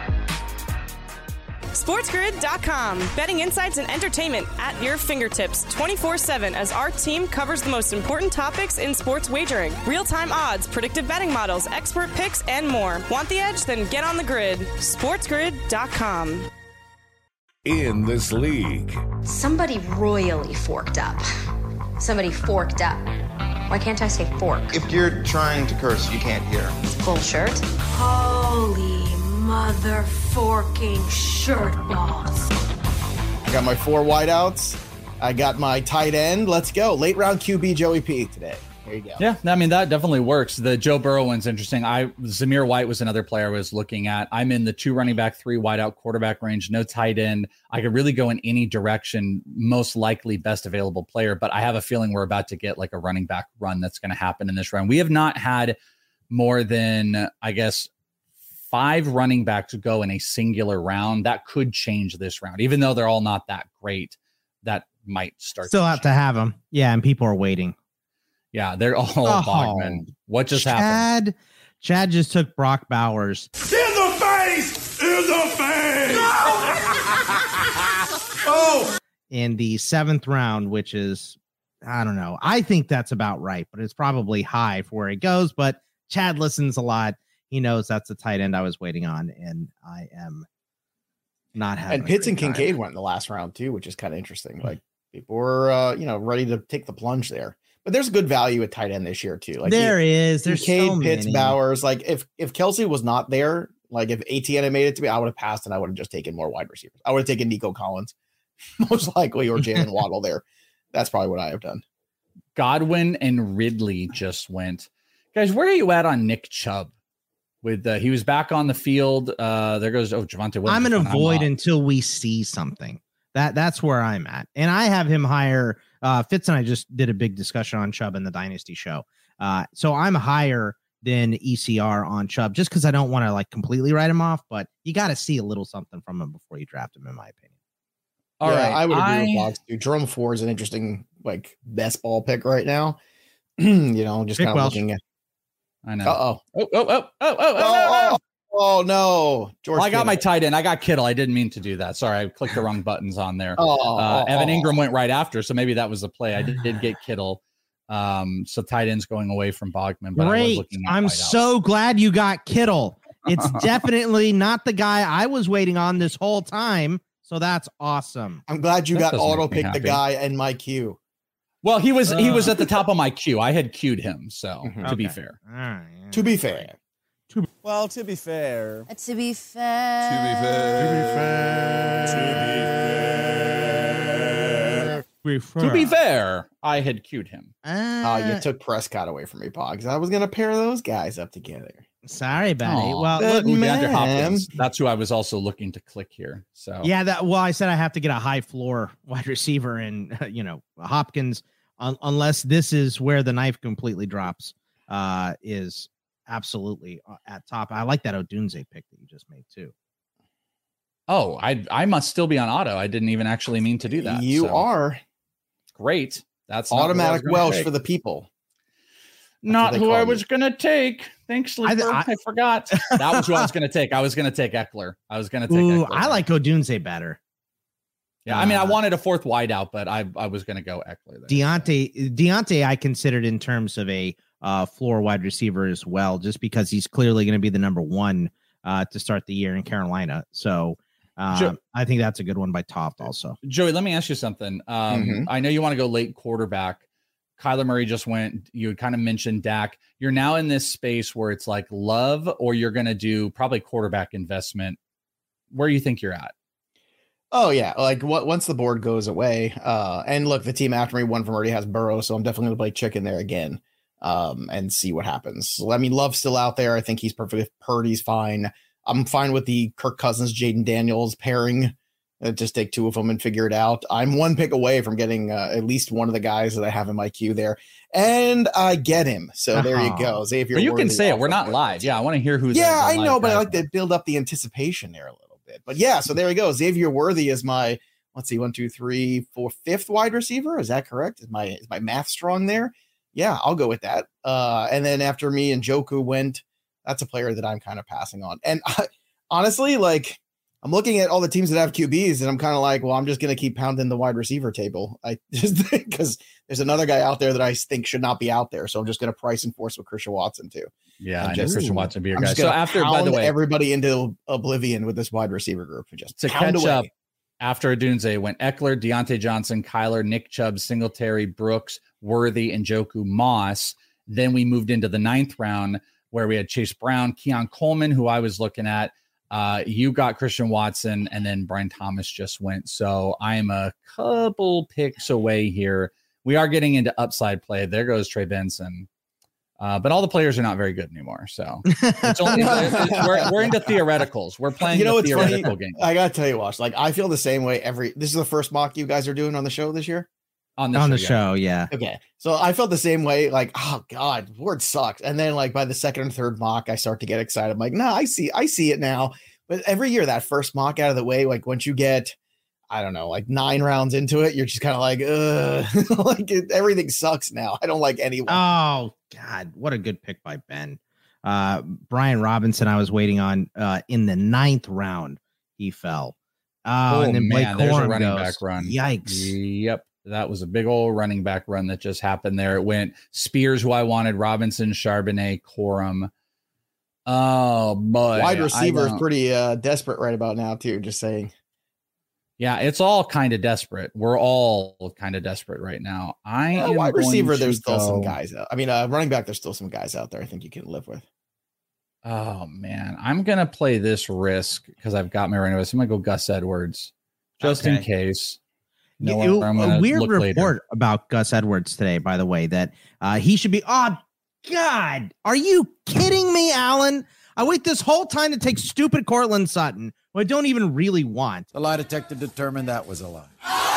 Speaker 1: SportsGrid dot com. Betting insights and entertainment at your fingertips twenty-four seven as our team covers the most important topics in sports wagering. Real-time odds, predictive betting models, expert picks, and more. Want the edge? Then get on the grid. SportsGrid dot com.
Speaker 3: In this league.
Speaker 4: Somebody royally forked up. Somebody forked up. Why can't I say fork?
Speaker 16: If you're trying to curse, you can't hear.
Speaker 4: Full shirt.
Speaker 17: Holy mother forking shirt balls.
Speaker 8: I got my four wideouts. I got my tight end. Let's go. Late round Q B Joey P today. There you go.
Speaker 6: Yeah, I mean, that definitely works. The Joe Burrow one's interesting. I Zamir White was another player I was looking at. I'm in the two running back, three wideout quarterback range, no tight end. I could really go in any direction, most likely best available player, but I have a feeling we're about to get like a running back run that's going to happen in this round. We have not had more than, I guess, five running backs go in a singular round. That could change this round, even though they're all not that great. That might start.
Speaker 7: Still have to have him. Yeah, and people are waiting.
Speaker 6: Yeah, they're all
Speaker 7: Oh,
Speaker 6: Bogman. What just
Speaker 7: Chad,
Speaker 6: happened?
Speaker 7: Chad just took Brock Bowers.
Speaker 2: In the face! In the face!
Speaker 7: Oh! In the seventh round, which is, I don't know. I think that's about right, but it's probably high for where it goes. But Chad listens a lot. He knows that's the tight end I was waiting on, and I am not having.
Speaker 8: And Pitts and
Speaker 7: time.
Speaker 8: Kincaid went in the last round too, which is kind of interesting. Like people were, uh, you know, ready to take the plunge there. But there's good value at tight end this year too. Like
Speaker 7: there
Speaker 8: he,
Speaker 7: is. There's
Speaker 8: Kincaid,
Speaker 7: so
Speaker 8: Pitts,
Speaker 7: many.
Speaker 8: Bowers. Like if if Kelsey was not there, like if A T N had made it to me, I would have passed and I would have just taken more wide receivers. I would have taken Nico Collins, most likely, or Jalen Waddle there. That's probably what I have done.
Speaker 6: Godwin and Ridley just went. Guys, where are you at on Nick Chubb? With uh, he was back on the field. Uh, there goes oh Javonte Williams.
Speaker 7: I'm going to
Speaker 6: I'm
Speaker 7: avoid
Speaker 6: off.
Speaker 7: until we see something. That that's where I'm at, and I have him higher. Uh, Fitz and I just did a big discussion on Chubb in the Dynasty show. Uh, so I'm higher than E C R on Chubb just because I don't want to like completely write him off, but you got to see a little something from him before you draft him, in my opinion.
Speaker 8: All
Speaker 6: All
Speaker 8: right,
Speaker 6: right,
Speaker 8: I would agree
Speaker 6: I-
Speaker 8: with Fox too. Jerome Ford is an interesting like best ball pick right now. you know, just
Speaker 7: Pick
Speaker 8: kind of
Speaker 7: Welsh.
Speaker 8: looking at.
Speaker 6: I know.
Speaker 8: Uh oh.
Speaker 6: Oh, oh, oh, oh, oh, oh,
Speaker 8: Oh,
Speaker 6: oh,
Speaker 8: oh no, George.
Speaker 6: Well, I got my
Speaker 8: Kittle.
Speaker 6: tight end. I got Kittle. I didn't mean to do that. Sorry, I clicked the wrong buttons on there.
Speaker 8: Oh,
Speaker 6: uh,
Speaker 8: oh,
Speaker 6: Evan
Speaker 8: oh.
Speaker 6: Ingram went right after, so maybe that was the play. I did, did get Kittle. Um, so tight ends going away from Bogman. But I was
Speaker 7: Great.
Speaker 6: looking at
Speaker 7: I'm
Speaker 6: wideouts.
Speaker 7: so glad you got Kittle. It's definitely not the guy I was waiting on this whole time. So that's awesome.
Speaker 8: I'm glad you
Speaker 6: That
Speaker 8: got
Speaker 6: doesn't
Speaker 8: auto
Speaker 6: make me
Speaker 8: pick the
Speaker 6: happy.
Speaker 8: guy in my queue.
Speaker 6: Well, he was he
Speaker 7: Uh.
Speaker 6: was at the top of my queue. I had queued him. So
Speaker 8: Mhm.
Speaker 6: to be
Speaker 7: Okay.
Speaker 6: fair,
Speaker 7: All right. yeah.
Speaker 8: To be fair,
Speaker 18: Well, to be fair.
Speaker 19: To be fair.
Speaker 18: To be fair.
Speaker 6: to be fair, I had queued him.
Speaker 8: oh,
Speaker 7: Uh,
Speaker 8: you took Prescott away from me, Pogs. I was gonna pair those guys up together.
Speaker 7: sorry, buddy.
Speaker 6: Aw.
Speaker 7: Well,
Speaker 8: Good
Speaker 7: look,
Speaker 6: Ooh, DeAndre
Speaker 8: man.
Speaker 6: Hopkins. That's who I was also looking to click here. So
Speaker 7: yeah, that. Well, I said I have to get a high floor wide receiver, and you know Hopkins, un- unless this is where the knife completely drops, uh, is absolutely uh, at top. I like that Odunze pick that you just made too.
Speaker 6: Oh, I I must still be on auto. I didn't even actually mean to do that.
Speaker 8: You
Speaker 6: so.
Speaker 8: are
Speaker 6: Great. That's not who I was
Speaker 8: automatic
Speaker 6: gonna
Speaker 8: Welsh
Speaker 6: take.
Speaker 8: for the people.
Speaker 6: Not
Speaker 8: they
Speaker 6: who
Speaker 8: call
Speaker 6: I
Speaker 8: you.
Speaker 6: was gonna take. Thanks, Sleeper. I,
Speaker 7: I-
Speaker 6: forgot. That was who I was gonna take. I was gonna take Eckler. I was gonna take.
Speaker 7: Ooh,
Speaker 6: Eckler.
Speaker 7: I like Odunze better.
Speaker 6: Yeah, I mean, I
Speaker 7: uh,
Speaker 6: wanted a fourth wideout, but I I was gonna go Eckler. There.
Speaker 7: Deontay, Deontay, I considered in terms of a uh, floor wide receiver as well, just because he's clearly going to be the number one uh, to start the year in Carolina. So uh,
Speaker 6: Sure.
Speaker 7: I think that's a good one by Toft also.
Speaker 6: Joey, let me ask you something. Um,
Speaker 8: Mhm.
Speaker 6: I know you want to go late quarterback. Kyler Murray just went. You had kind of mentioned Dak. You're now in this space where it's like love, or you're going to do probably quarterback investment. Where do you think you're at?
Speaker 8: Oh yeah, like what once the board goes away, uh, and look, the team after me, one from already has Burrow, so I'm definitely gonna play chicken there again, um, and see what happens. So, I mean, Love's still out there. I think he's perfect. Purdy's fine. I'm fine with the Kirk Cousins, Jaden Daniels pairing. Uh, just take two of them and figure it out. I'm one pick away from getting uh, at least one of the guys that I have in my queue there, and I get him. So there you go, Xavier.
Speaker 6: But you can
Speaker 8: Worthy
Speaker 6: say it.
Speaker 8: off
Speaker 6: We're
Speaker 8: of
Speaker 6: not
Speaker 8: it.
Speaker 6: live. Yeah, I want to hear who's.
Speaker 8: Yeah,
Speaker 6: the
Speaker 8: I know,
Speaker 6: live
Speaker 8: but I
Speaker 6: guys
Speaker 8: like to build up the anticipation there a little bit. But yeah, so there you go. Xavier Worthy is my, let's see, one, two, three, four, fifth wide receiver. Is that correct? Is my is my math strong there? Yeah, I'll go with that. Uh, and then after me and Njoku went, that's a player that I'm kind of passing on. And I, honestly, like I'm looking at all the teams that have Q Bs, and I'm kind of like, well, I'm just gonna keep pounding the wide receiver table. I just think because there's another guy out there that I think should not be out there, so I'm just gonna price and force with Christian Watson too.
Speaker 6: Yeah,
Speaker 8: I'm
Speaker 6: I know
Speaker 8: just-
Speaker 6: Christian Watson be your
Speaker 8: I'm
Speaker 6: guy.
Speaker 8: just
Speaker 6: So
Speaker 8: gonna
Speaker 6: after, by the
Speaker 8: pound
Speaker 6: way,
Speaker 8: everybody into oblivion with this wide receiver group and just
Speaker 6: to
Speaker 8: pound
Speaker 6: catch
Speaker 8: away.
Speaker 6: up after Adunze went Eckler, Deontay Johnson, Kyler, Nick Chubb, Singletary, Brooks, Worthy, and Njoku, Moss. Then we moved into the ninth round where we had Chase Brown, Keon Coleman, who I was looking at. Uh, you got Christian Watson, and then Brian Thomas just went. So I am a couple picks away here. We are getting into upside play. There goes Trey Benson. Uh, but all the players are not very good anymore. So it's only it's, we're, we're into theoreticals. We're playing
Speaker 8: You know
Speaker 6: the
Speaker 8: what's funny?
Speaker 6: theoretical game.
Speaker 8: I gotta tell you, Wash. Like I feel the same way every. This is the first mock you guys are doing on the show this year.
Speaker 6: On the
Speaker 7: On
Speaker 6: show,
Speaker 7: the
Speaker 6: yeah.
Speaker 7: show, yeah.
Speaker 8: Okay, so I felt the same way. Like, oh god, word sucks. And then like by the second and third mock, I start to get excited. I'm like, no, I see, I see it now. But every year, that first mock out of the way, like once you get, I don't know, like nine rounds into it, you're just kind of like, ugh, like it, everything sucks now. I don't like anyone.
Speaker 7: Oh God, what a good pick by Ben. Uh, Brian Robinson, I was waiting on uh, in the ninth round. He fell. Uh,
Speaker 6: oh,
Speaker 7: and then Blake
Speaker 6: man, there's a
Speaker 7: Corum
Speaker 6: running
Speaker 7: goes.
Speaker 6: back run.
Speaker 7: Yikes.
Speaker 6: Yep. That was a big old running back run that just happened there. It went Spears, who I wanted, Robinson, Charbonnet, Corum. Oh, boy.
Speaker 8: Wide receiver is pretty uh, desperate right about now, too. Just saying.
Speaker 6: Yeah, it's all kind of desperate. We're all kind of desperate right now. I
Speaker 8: uh,
Speaker 6: am
Speaker 8: wide receiver, there's still
Speaker 6: go...
Speaker 8: some guys out. I mean, uh, running back, there's still some guys out there I think you can live with.
Speaker 6: Oh, man. I'm going to play this risk because I've got my running back. I'm going to go Gus Edwards just
Speaker 7: okay.
Speaker 6: in case.
Speaker 7: No, it, a weird report later. about Gus Edwards today, by the way, that uh, he should be. Oh, God. Are you kidding me, Alan? I wait this whole time to take stupid Cortland Sutton, who I don't even really want.
Speaker 19: The lie detector determined that was a lie.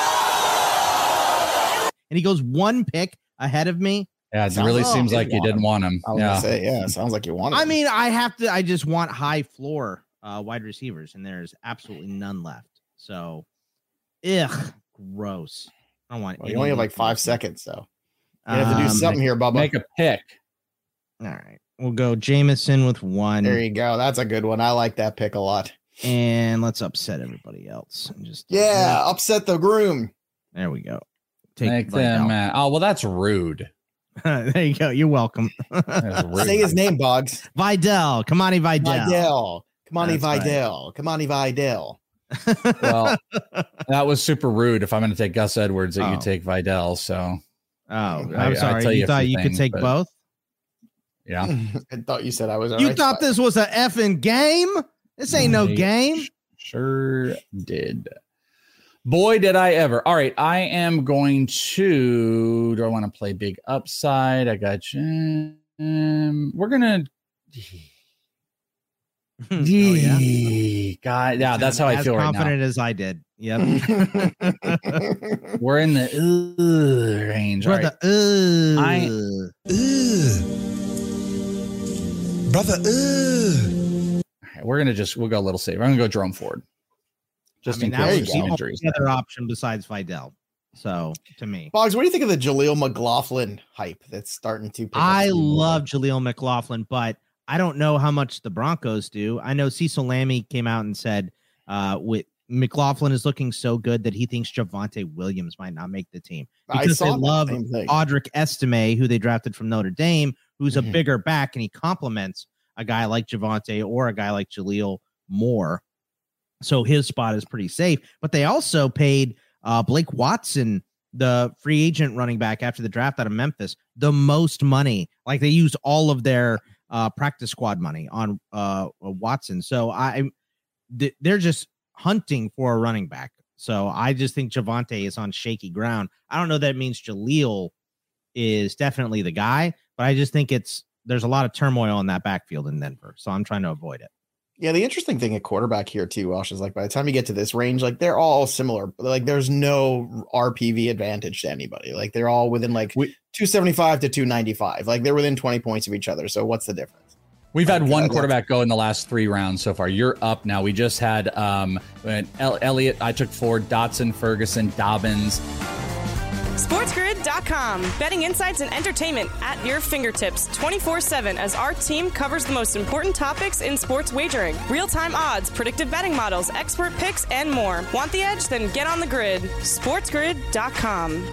Speaker 7: And he goes one pick ahead of me.
Speaker 6: Yeah, it sounds really like seems like you didn't him. want him.
Speaker 8: I was
Speaker 6: yeah.
Speaker 8: gonna say, yeah, it sounds like you wanted
Speaker 7: I
Speaker 8: him.
Speaker 7: mean, I have to, I just want high floor uh, wide receivers, and there's absolutely none left. So, ugh, gross. I don't want
Speaker 8: well, you only have like five seconds, so you have to do um, something here, Bubba.
Speaker 6: Make a pick.
Speaker 7: All right. We'll go Jameson with one.
Speaker 8: There you go. That's a good one. I like that pick a lot.
Speaker 7: And let's upset everybody else. And just
Speaker 8: yeah, uh, upset the groom.
Speaker 7: There we go. Take
Speaker 6: Make them mad. Oh, well, that's rude.
Speaker 7: There you go. You're welcome.
Speaker 8: Say his name, Boggs.
Speaker 7: Vidal. Kamani Vidal.
Speaker 8: Vidal. Kamani Vidal. Right. Kamani Vidal.
Speaker 6: Well, that was super rude. If I'm going to take Gus Edwards, that oh. you take Vidal. So,
Speaker 7: oh, I'm I, sorry. You, you thought you things, could take but... both?
Speaker 6: Yeah.
Speaker 8: I thought you said I was.
Speaker 7: You
Speaker 8: right
Speaker 7: thought this was a effing game? This ain't no game.
Speaker 6: Sure did. Boy, did I ever. All right. I am going to. Do I want to play big upside? I got you. Um, we're going to.
Speaker 7: oh, yeah.
Speaker 6: God, yeah, that's how I feel right now.
Speaker 7: As confident as I did. Yep.
Speaker 6: We're in the uh, range.
Speaker 7: We're
Speaker 6: right.
Speaker 7: the uh,
Speaker 6: I,
Speaker 19: uh, brother. Uh.
Speaker 6: Right, we're gonna just we'll go a little safe. I'm gonna go Jerome Ford. Just
Speaker 7: I mean,
Speaker 6: in case there's
Speaker 7: the
Speaker 6: injuries.
Speaker 7: Other option besides Vidal. So to me,
Speaker 8: Boggs, what do you think of the Jaleel McLaughlin hype that's starting to? Pick
Speaker 7: I love Jaleel McLaughlin, but I don't know how much the Broncos do. I know Cecil Lammey came out and said uh, with McLaughlin is looking so good that he thinks Javonte Williams might not make the team because they love Audric Estime, who they drafted from Notre Dame, who's mm-hmm. a bigger back, and he complements a guy like Javonte or a guy like Jaleel more. So his spot is pretty safe. But they also paid uh, Blake Watson, the free agent running back after the draft out of Memphis, the most money. Like they used all of their uh, practice squad money on uh, Watson. So I, th- they're just hunting for a running back. So I just think Javonte is on shaky ground. I don't know that it means Jaleel is definitely the guy, but I just think it's there's a lot of turmoil in that backfield in Denver. So I'm trying to avoid it.
Speaker 8: Yeah, the interesting thing at quarterback here too, Welsh, is like by the time you get to this range, like they're all similar. Like there's no R P V advantage to anybody. Like they're all within like we, two seventy-five to two ninety-five. Like they're within twenty points of each other. So what's the difference?
Speaker 6: We've had one quarterback go in the last three rounds so far. You're up now. We just had um, Elliott. I took Ford, Dotson, Ferguson, Dobbins.
Speaker 1: SportsGrid dot com. Betting insights and entertainment at your fingertips twenty-four seven as our team covers the most important topics in sports wagering. Real-time odds, predictive betting models, expert picks, and more. Want the edge? Then get on the grid. SportsGrid dot com.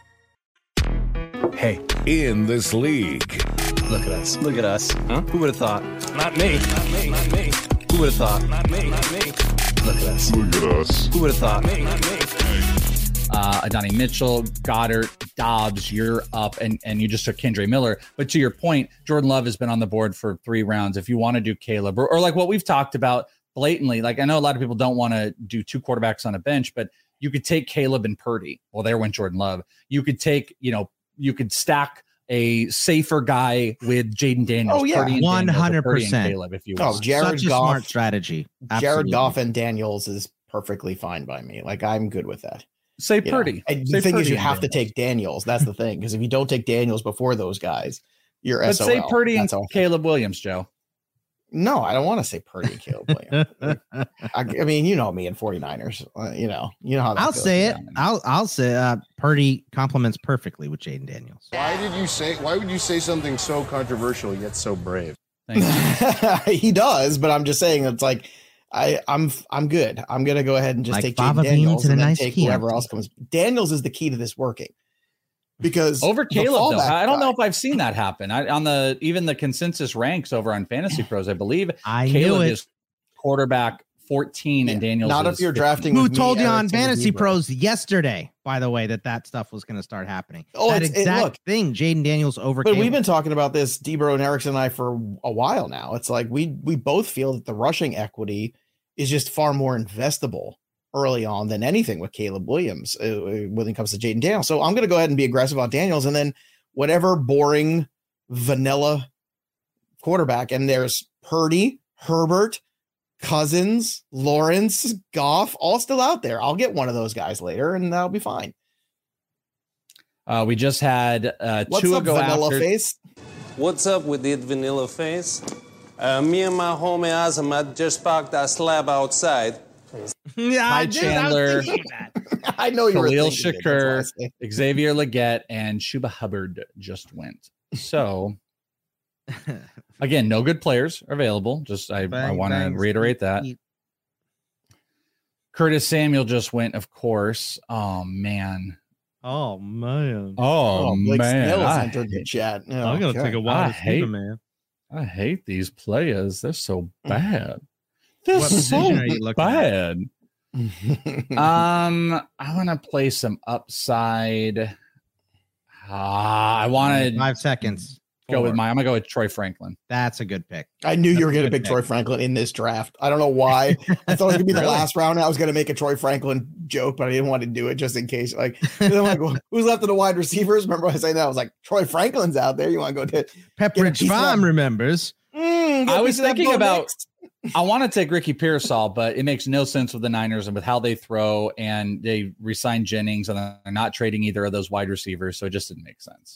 Speaker 3: Hey, in this league.
Speaker 15: Look at us. Look at us. Huh? Who would have thought? Not me. Not me. Not me. Who would have thought? Not me. Not me. Look at us.
Speaker 3: Look at us.
Speaker 15: Who would have thought? Me. Not me.
Speaker 6: Uh, Adonai Mitchell, Goddard, Dobbs, you're up, and, and you just took Kendre Miller. But to your point, Jordan Love has been on the board for three rounds. If you want to do Caleb, or, or like what we've talked about blatantly, like I know a lot of people don't want to do two quarterbacks on a bench, but you could take Caleb and Purdy. Well, there went Jordan Love. You could take, you know, you could stack a safer guy with Jaden Daniels.
Speaker 8: Oh yeah,
Speaker 7: one hundred percent.
Speaker 6: Caleb, if you
Speaker 8: oh,
Speaker 6: want.
Speaker 8: Jared
Speaker 7: Such a
Speaker 8: Goff,
Speaker 7: smart strategy. Absolutely.
Speaker 8: Jared Goff and Daniels is perfectly fine by me. Like I'm good with that.
Speaker 6: Say
Speaker 8: You
Speaker 6: Purdy.
Speaker 8: know, and
Speaker 6: say
Speaker 8: the thing
Speaker 6: Purdy
Speaker 8: is, you have
Speaker 6: Daniels.
Speaker 8: to take Daniels. That's the thing, because if you don't take Daniels before those guys, you're
Speaker 6: But
Speaker 8: S O L.
Speaker 6: say Purdy and
Speaker 8: That's all.
Speaker 6: Caleb Williams, Joe.
Speaker 8: No, I don't want to say Purdy and Caleb Williams. I, I mean, you know me and 49ers. Uh, you know, you know how that
Speaker 7: I'll
Speaker 8: goes.
Speaker 7: say it. I'll I'll say uh, Purdy complements perfectly with Jaden Daniels.
Speaker 20: Why did you say? Why would you say something so controversial yet so brave?
Speaker 8: He does, but I'm just saying it's like I I'm I'm good. I'm gonna go ahead and just
Speaker 7: Like
Speaker 8: take
Speaker 7: Bava
Speaker 8: Jaden Daniels
Speaker 7: Beans and
Speaker 8: and
Speaker 7: a
Speaker 8: then
Speaker 7: nice
Speaker 8: take
Speaker 7: Kia.
Speaker 8: whoever else comes. Daniels is the key to this working. Because
Speaker 6: over
Speaker 8: the
Speaker 6: Caleb, though,
Speaker 8: fallback
Speaker 6: I don't
Speaker 8: guy-
Speaker 6: know if I've seen that happen. I, on the even the consensus ranks over on Fantasy Pros, I believe
Speaker 7: I knew
Speaker 6: Caleb
Speaker 7: it.
Speaker 6: is quarterback fourteen and Daniels.
Speaker 8: not
Speaker 6: is
Speaker 8: if you're
Speaker 6: fifteen.
Speaker 8: drafting
Speaker 7: Who
Speaker 8: with me,
Speaker 7: told you
Speaker 8: Eric,
Speaker 7: on
Speaker 8: Tim, and
Speaker 7: Fantasy
Speaker 8: Ebro.
Speaker 7: Pros yesterday, by the way, that that stuff was going to start happening?
Speaker 8: Oh,
Speaker 7: that
Speaker 8: it's- it-
Speaker 7: exact
Speaker 8: look.
Speaker 7: thing, Jaden Daniels over.
Speaker 8: But
Speaker 7: Caleb.
Speaker 8: we've been talking about this, Debro and Erickson and I, for a while now. It's like we we both feel that the rushing equity is just far more investable early on than anything with Caleb Williams uh, when it comes to Jaden Daniels. So I'm going to go ahead and be aggressive on Daniels, and then whatever boring vanilla quarterback. And there's Purdy, Herbert, Cousins, Lawrence, Goff, all still out there. I'll get one of those guys later, and that'll be fine.
Speaker 6: Uh, we just had uh,
Speaker 8: What's
Speaker 6: Tua
Speaker 8: up,
Speaker 6: go
Speaker 8: vanilla
Speaker 6: after.
Speaker 8: face?
Speaker 21: What's up with it, Vanilla Face? Uh, me and my homie Azamat just parked our slab outside.
Speaker 7: Yeah,
Speaker 6: Ty
Speaker 7: dude, I was
Speaker 6: Chandler,
Speaker 7: thinking that.
Speaker 8: I know you were
Speaker 6: Khalil
Speaker 8: thinking it, that's why I
Speaker 6: Shakur,
Speaker 8: say.
Speaker 6: Xavier Leggett, and Shuba Hubbard just went. So again, no good players are available. Just I, I
Speaker 7: Bang,
Speaker 6: want to
Speaker 7: bang,
Speaker 6: reiterate that.
Speaker 7: skeet.
Speaker 6: Curtis Samuel just went, of course. Oh man.
Speaker 7: Oh man.
Speaker 6: Oh,
Speaker 8: Blake
Speaker 6: man.
Speaker 8: Snell has
Speaker 6: I
Speaker 8: entered the
Speaker 6: hate-
Speaker 8: chat. Oh,
Speaker 7: I'm gonna
Speaker 8: okay.
Speaker 7: take a
Speaker 6: I
Speaker 7: wide
Speaker 6: hate-
Speaker 7: receiver, man.
Speaker 6: I hate these players. They're so bad. They're
Speaker 7: What
Speaker 6: so
Speaker 7: position are you looking at?
Speaker 6: bad. um, I want to play some upside. Ah, I want to
Speaker 7: Five seconds.
Speaker 6: go with
Speaker 7: Four.
Speaker 6: my. I'm gonna go with Troy Franklin.
Speaker 7: That's a good pick.
Speaker 8: I knew you
Speaker 7: That's
Speaker 8: were
Speaker 7: a
Speaker 8: going to
Speaker 7: good
Speaker 8: pick
Speaker 7: pick.
Speaker 8: Troy Franklin in this draft. I don't know why. I thought it was going to be the
Speaker 6: Really?
Speaker 8: last round. I was going to make a Troy Franklin joke, but I didn't want to do it just in case. Like, then I'm like, well, who's left of the wide receivers? Remember I was saying that? I was like, Troy Franklin's out there. You want to go to
Speaker 7: Pepperidge
Speaker 8: piece of
Speaker 7: Farm
Speaker 8: that-
Speaker 7: remembers.
Speaker 8: Mm, get
Speaker 6: I
Speaker 8: a
Speaker 6: was
Speaker 8: piece of that
Speaker 6: thinking
Speaker 8: Bo
Speaker 6: about-
Speaker 8: Nix.
Speaker 6: I want to take Ricky Pearsall, but it makes no sense with the Niners and with how they throw, and they re-signed Jennings, and they're not trading either of those wide receivers, so it just didn't make sense.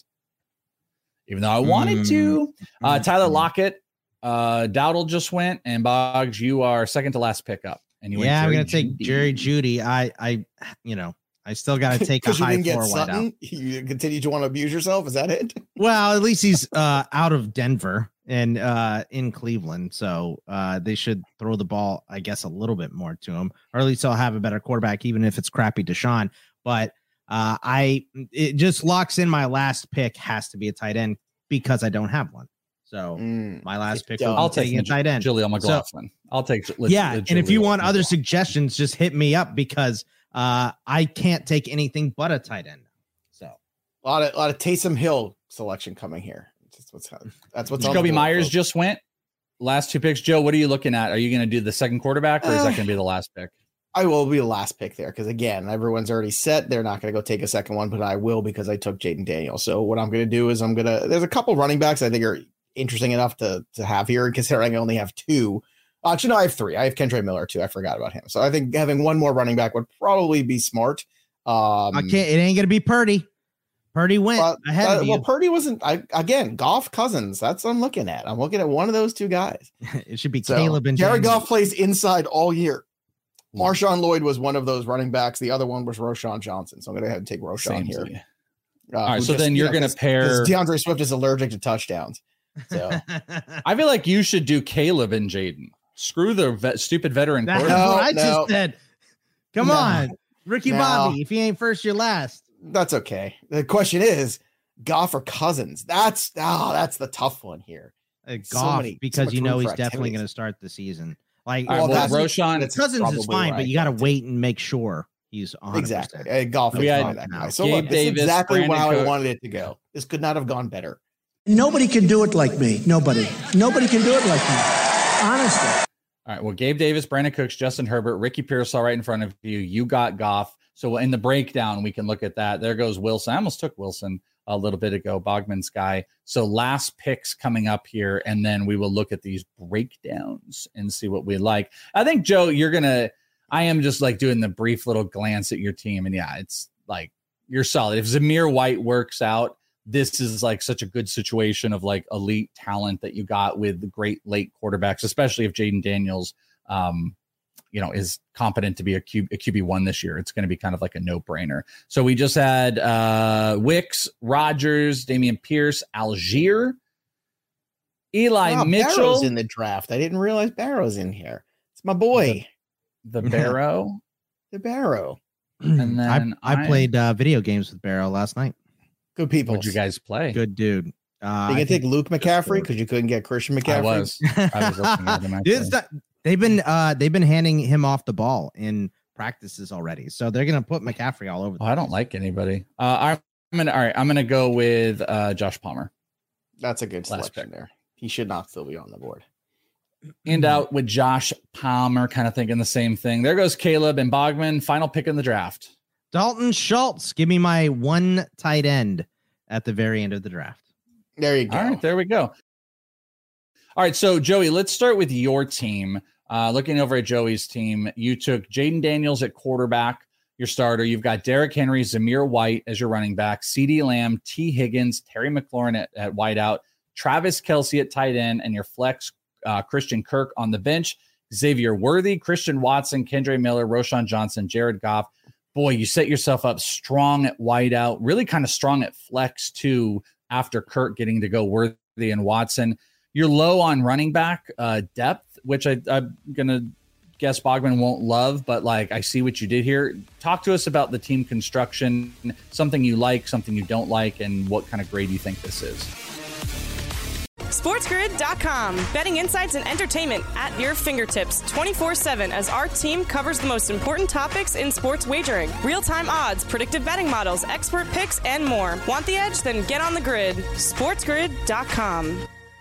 Speaker 6: Even though I wanted to, uh, Tyler Lockett, uh, Dowdle just went, and Boggs, you are second to last pickup, and you went
Speaker 7: Yeah, I'm
Speaker 6: Jerry
Speaker 7: gonna take
Speaker 6: Jeudy.
Speaker 7: Jerry Judy. I, I, you know, I still got to take a
Speaker 8: Because you
Speaker 7: high
Speaker 8: didn't get
Speaker 7: floor wide out.
Speaker 8: Sutton, you continue to want to abuse yourself. Is that it?
Speaker 7: Well, at least he's uh, out of Denver and uh, in Cleveland, so uh, they should throw the ball, I guess, a little bit more to him, or at least they'll have a better quarterback, even if it's crappy Deshaun. But uh, I, it just locks in my last pick has to be a tight end because I don't have one. So
Speaker 8: Mm.
Speaker 7: my last pick,
Speaker 8: Yeah,
Speaker 7: will
Speaker 6: I'll
Speaker 7: be
Speaker 6: take
Speaker 7: taking a tight end.
Speaker 6: Jaleel
Speaker 7: So-
Speaker 6: McLaughlin. I'll take. let's-
Speaker 7: yeah,
Speaker 6: let's
Speaker 7: and if you
Speaker 6: Jaleel
Speaker 7: want other
Speaker 6: McLaughlin.
Speaker 7: suggestions, just hit me up because uh, I can't take anything but a tight end. So
Speaker 8: A lot of a lot of Taysom Hill selection coming here. That's what's that's what's on the
Speaker 6: Jacoby
Speaker 8: board,
Speaker 6: Myers
Speaker 8: folks.
Speaker 6: just went. Last two picks, Joe. What are you looking at? Are you going to do the second quarterback, or is that
Speaker 8: Uh,
Speaker 6: going to be the last pick?
Speaker 8: I will be the last pick there because again, everyone's already set. They're not going to go take a second one, but I will because I took Jaden Daniels. So what I'm going to do is I'm going to. There's a couple running backs I think are interesting enough to to have here, considering I only have two. Actually, no, I have three. I have Kendra Miller too. I forgot about him. So I think having one more running back would probably be smart. Um,
Speaker 7: I can't. It ain't gonna be Purdy. Purdy went
Speaker 8: Well,
Speaker 7: ahead
Speaker 8: uh,
Speaker 7: of
Speaker 8: well,
Speaker 7: you.
Speaker 8: Purdy wasn't. I again, Goff Cousins. That's what I'm looking at. I'm looking at one of those two guys.
Speaker 7: It should be
Speaker 8: So,
Speaker 7: Caleb and
Speaker 8: Jared
Speaker 7: Daniels.
Speaker 8: Goff plays inside all year. Marshawn Lloyd was one of those running backs. The other one was Roshan Johnson. So I'm going to go ahead and take Roshan
Speaker 6: Same
Speaker 8: here.
Speaker 6: thing.
Speaker 8: Uh,
Speaker 6: All right,
Speaker 8: who
Speaker 6: so
Speaker 8: just-
Speaker 6: then
Speaker 8: you
Speaker 6: you're
Speaker 8: know,
Speaker 6: going to
Speaker 8: 'cause-
Speaker 6: pair.
Speaker 8: 'cause DeAndre Swift is allergic to touchdowns. So
Speaker 6: I feel like you should do Caleb and Jaden. Screw the vet, stupid veteran
Speaker 7: That's
Speaker 6: quarterback.
Speaker 7: what I
Speaker 8: no.
Speaker 7: just said. Come
Speaker 8: No.
Speaker 7: on, Ricky
Speaker 8: No.
Speaker 7: Bobby. If he ain't first, you're last.
Speaker 8: that's okay. The question is Goff or Cousins. That's oh, that's the tough one here.
Speaker 7: Uh,
Speaker 8: So
Speaker 7: Goff,
Speaker 8: many- so
Speaker 7: because
Speaker 8: much
Speaker 7: you know
Speaker 8: room
Speaker 7: he's
Speaker 8: for
Speaker 7: definitely
Speaker 8: activities.
Speaker 7: going to start the season. Like,
Speaker 6: All right,
Speaker 8: Well,
Speaker 6: well,
Speaker 8: that's-
Speaker 6: Roshan,
Speaker 8: that's
Speaker 7: Cousins is
Speaker 8: probably
Speaker 7: fine,
Speaker 8: where
Speaker 7: but
Speaker 8: I
Speaker 7: you got to
Speaker 8: go.
Speaker 7: wait and make sure he's one hundred percent.
Speaker 8: Exactly. Uh, Goff is
Speaker 6: We had
Speaker 8: fine that guy. So
Speaker 6: Gabe
Speaker 8: look, this is
Speaker 6: Davis,
Speaker 8: exactly
Speaker 6: Brandon
Speaker 8: how I
Speaker 6: Cook.
Speaker 8: wanted it to go. This could not have gone better.
Speaker 13: Nobody can do it like me. Nobody. Nobody can do it like me. Honestly.
Speaker 6: All right. Well, Gabe Davis, Brandon Cooks, Justin Herbert, Ricky Pearsall right in front of you. You got Goff. So in the breakdown, we can look at that. There goes Wilson. I almost took Wilson a little bit ago, Bogman's guy. So last picks coming up here, and then we will look at these breakdowns and see what we like. I think, Joe, you're going to, I am just like doing the brief little glance at your team. And yeah, it's like, you're solid. If Zamir White works out, this is like such a good situation of like elite talent that you got with great late quarterbacks, especially if Jaden Daniels, um, you know, is competent to be a, Q, a Q B one this year. It's going to be kind of like a no brainer. So we just had uh, Wicks, Rodgers, Dameon Pierce, Algier, Eli
Speaker 8: wow,
Speaker 6: Mitchell
Speaker 8: Barrow's in the draft. I didn't realize Barrow's in here. It's my boy,
Speaker 6: the, the Barrow,
Speaker 8: the Barrow.
Speaker 6: And then
Speaker 7: I, I, I played uh, video games with Barrow last night.
Speaker 8: Good people.
Speaker 6: What'd you guys play?
Speaker 7: Good dude. Uh,
Speaker 8: you can take Luke McCaffrey because you couldn't get Christian McCaffrey.
Speaker 6: I was. I was looking at him.
Speaker 7: Dude, not, they've been uh, they've been handing him off the ball in practices already, so they're gonna put McCaffrey all over.
Speaker 6: Oh, I don't like anybody. Uh, I'm gonna all right. I'm gonna go with uh, Josh Palmer.
Speaker 8: That's a good selection there. He should not still be on the board.
Speaker 6: And out with Josh Palmer, kind of thinking the same thing. There goes Caleb and Bogman. Final pick in the draft.
Speaker 7: Dalton Schultz. Give me my one tight end at the very end of the draft.
Speaker 8: There you go.
Speaker 6: All right, there we go. All right, so Joey, let's start with your team. Uh, looking over at Joey's team, you took Jaden Daniels at quarterback, your starter. You've got Derrick Henry, Zamir White as your running back, CeeDee Lamb, T. Higgins, Terry McLaurin at, at wideout, Travis Kelce at tight end, and your flex, uh, Christian Kirk on the bench, Xavier Worthy, Christian Watson, Kendre Miller, Roshan Johnson, Jared Goff. Boy, you set yourself up strong at wideout, really kind of strong at flex too, after Kirk getting to go Worthy and Watson. You're low on running back uh, depth, which I, I'm going to guess Bogman won't love, but like I see what you did here. Talk to us about the team construction, something you like, something you don't like, and what kind of grade you think this is.
Speaker 1: SportsGrid dot com. Betting insights and entertainment at your fingertips twenty-four seven as our team covers the most important topics in sports wagering. Real-time odds, predictive betting models, expert picks, and more. Want the edge? Then get on the grid. SportsGrid dot com.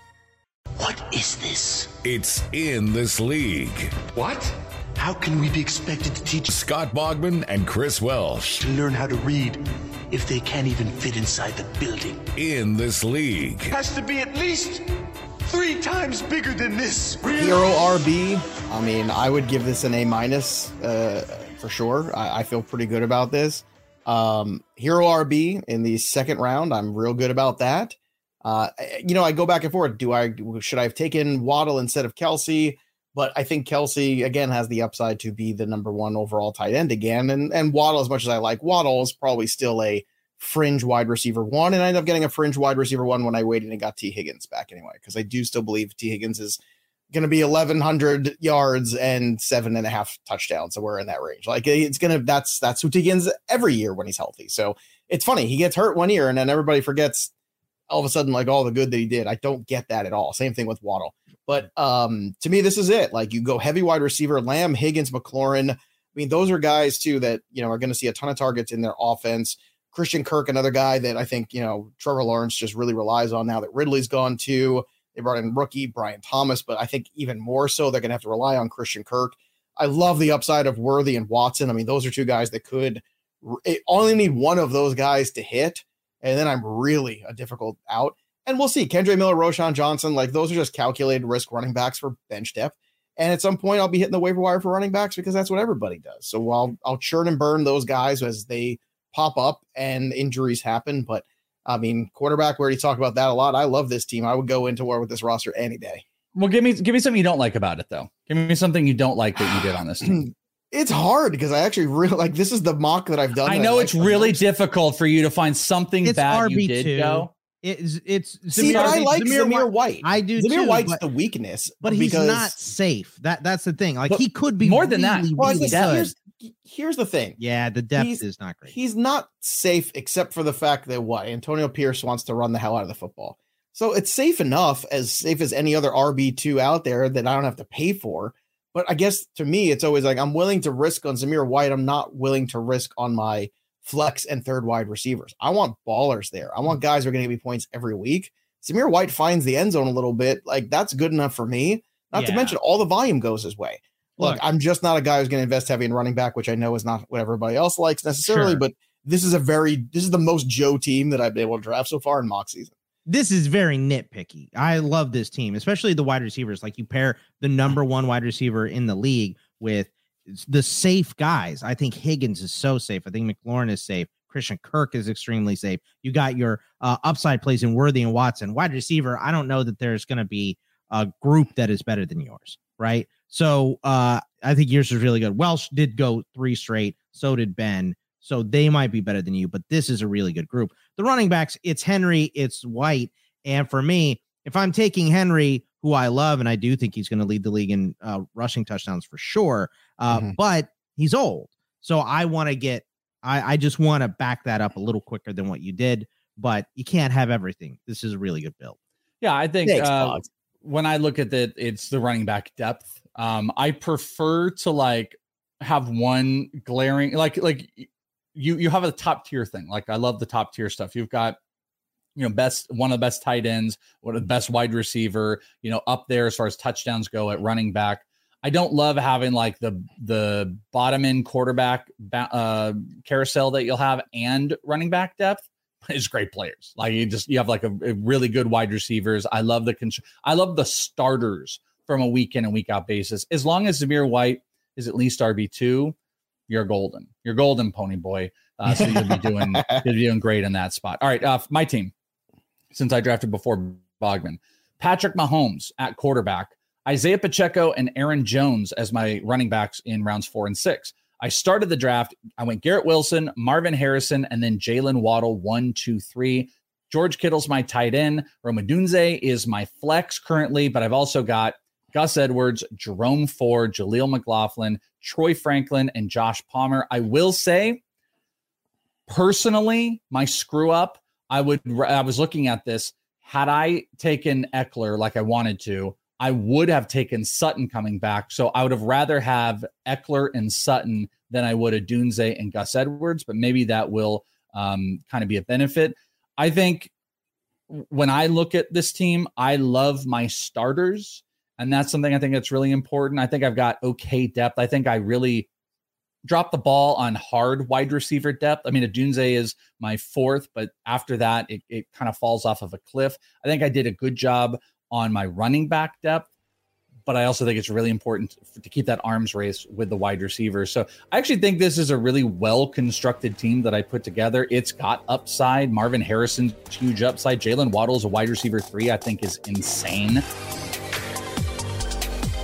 Speaker 19: What is this?
Speaker 3: It's In This League.
Speaker 19: What? How can we be expected to teach
Speaker 3: Scott Bogman and Chris Welsh
Speaker 19: to learn how to read if they can't even fit inside the building?
Speaker 3: In This League.
Speaker 19: Has to be at least three times bigger than this.
Speaker 8: Hero R B. I mean, I would give this an A minus uh, for sure. I, I feel pretty good about this. Um, Hero R B in the second round. I'm real good about that. Uh, you know, I go back and forth. Do I should I have taken Waddle instead of Kelce? But I think Kelce, again, has the upside to be the number one overall tight end again. And and Waddle, as much as I like Waddle, is probably still a fringe wide receiver one. And I ended up getting a fringe wide receiver one when I waited and got T. Higgins back anyway, because I do still believe T. Higgins is going to be eleven hundred yards and seven and a half touchdowns. So we're in that range. Like it's going to, that's, that's who T. Higgins every year when he's healthy. So it's funny. He gets hurt one year and then everybody forgets all of a sudden, like all the good that he did. I don't get that at all. Same thing with Waddle. But um, to me, this is it. Like you go heavy wide receiver, Lamb, Higgins, McLaurin. I mean, those are guys too that, you know, are going to see a ton of targets in their offense. Christian Kirk, another guy that I think, you know, Trevor Lawrence just really relies on now that Ridley's gone too. They brought in rookie Brian Thomas, but I think even more so, they're going to have to rely on Christian Kirk. I love the upside of Worthy and Watson. I mean, those are two guys that could it only need one of those guys to hit. And then I'm really a difficult out. And we'll see. Kendre Miller, Roshan Johnson, like those are just calculated risk running backs for bench depth. And at some point, I'll be hitting the waiver wire for running backs because that's what everybody does. So I'll, I'll churn and burn those guys as they pop up and injuries happen. But I mean, quarterback, we already talked about that a lot. I love this team. I would go into war with this roster any day.
Speaker 6: Well, give me give me something you don't like about it, though. Give me something you don't like that you did on this team.
Speaker 8: It's hard because I actually really like this is the mock that I've done.
Speaker 6: I know it's really difficult for you to find something
Speaker 7: it's
Speaker 6: bad
Speaker 7: R B two.
Speaker 6: You did go.
Speaker 7: It's it's
Speaker 8: See, but I like
Speaker 7: Zamir,
Speaker 8: Zamir White.
Speaker 7: I do
Speaker 8: Zamir
Speaker 7: too,
Speaker 8: White's
Speaker 7: but,
Speaker 8: the weakness,
Speaker 7: but he's not safe. That that's the thing. Like he could be
Speaker 6: more than
Speaker 7: really,
Speaker 6: that.
Speaker 8: Well,
Speaker 7: really
Speaker 8: here's, here's the thing.
Speaker 7: Yeah, the depth
Speaker 8: he's,
Speaker 7: is not great.
Speaker 8: He's not safe except for the fact that what Antonio Pierce wants to run the hell out of the football. So it's safe enough, as safe as any other R B two out there that I don't have to pay for. But I guess to me, it's always like I'm willing to risk on Zamir White. I'm not willing to risk on my flex and third wide receivers. I want ballers there. I want guys who are going to give me points every week. Zamir White finds the end zone a little bit. Like that's good enough for me. Not
Speaker 7: yeah.
Speaker 8: to mention all the volume goes his way. Look,
Speaker 7: Look,
Speaker 8: I'm just not a guy who's going to invest heavy in running back, which I know is not what everybody else likes necessarily,
Speaker 7: Sure.
Speaker 8: but this is a very, this is the most Joe team that I've been able to draft so far in mock season.
Speaker 7: This is very nitpicky. I love this team, especially the wide receivers. Like you pair the number one wide receiver in the league with the safe guys. I think Higgins is so safe. I think McLaurin is safe. Christian Kirk is extremely safe. You got your uh, upside plays in Worthy and Watson. Wide receiver, I don't know that there's going to be a group that is better than yours, right? So uh, I think yours is really good. Welsh did go three straight. So did Ben. So they might be better than you, but this is a really good group. The running backs, it's Henry, it's White. And for me, if I'm taking Henry, who I love, and I do think he's going to lead the league in uh, rushing touchdowns for sure, uh, mm-hmm. but he's old. So I want to get, I, I just want to back that up a little quicker than what you did, but you can't have everything. This is a really good build.
Speaker 6: Yeah, I think uh, when I look at it, it's the running back depth. Um, I prefer to like have one glaring, like, like you, you have a top tier thing. Like I love the top tier stuff. You've got, you know, best, one of the best tight ends, one of the best wide receiver, you know, up there as far as touchdowns go at running back. I don't love having like the, the bottom end quarterback uh, carousel that you'll have and running back depth. It's great players. Like you just, you have like a, a really good wide receivers. I love the, con- I love the starters from a week in and week out basis. As long as Zamir White is at least R B two, you're golden. You're golden, pony boy. Uh, so you'll be doing, you'll be doing great in that spot. All right. Uh, my team, since I drafted before Bogman, Patrick Mahomes at quarterback, Isaiah Pacheco and Aaron Jones as my running backs in rounds four and six. I started the draft. I went Garrett Wilson, Marvin Harrison, and then Jalen Waddle, one, two, three. George Kittle's my tight end. Rome Odunze is my flex currently, but I've also got Gus Edwards, Jerome Ford, Jaleel McLaughlin, Troy Franklin, and Josh Palmer. I will say, personally, my screw up, I would, I was looking at this. Had I taken Eckler like I wanted to, I would have taken Sutton coming back. So I would have rather have Eckler and Sutton than I would Odunze and Gus Edwards, but maybe that will um, kind of be a benefit. I think when I look at this team, I love my starters, and that's something I think that's really important. I think I've got okay depth. I think I really dropped the ball on hard wide receiver depth. I mean, Odunze is my fourth, but after that, it, it kind of falls off of a cliff. I think I did a good job on my running back depth, but I also think it's really important to keep that arms race with the wide receivers. So I actually think this is a really well-constructed team that I put together. It's got upside. Marvin Harrison's huge upside. Jalen Waddle's a wide receiver three, I think is insane.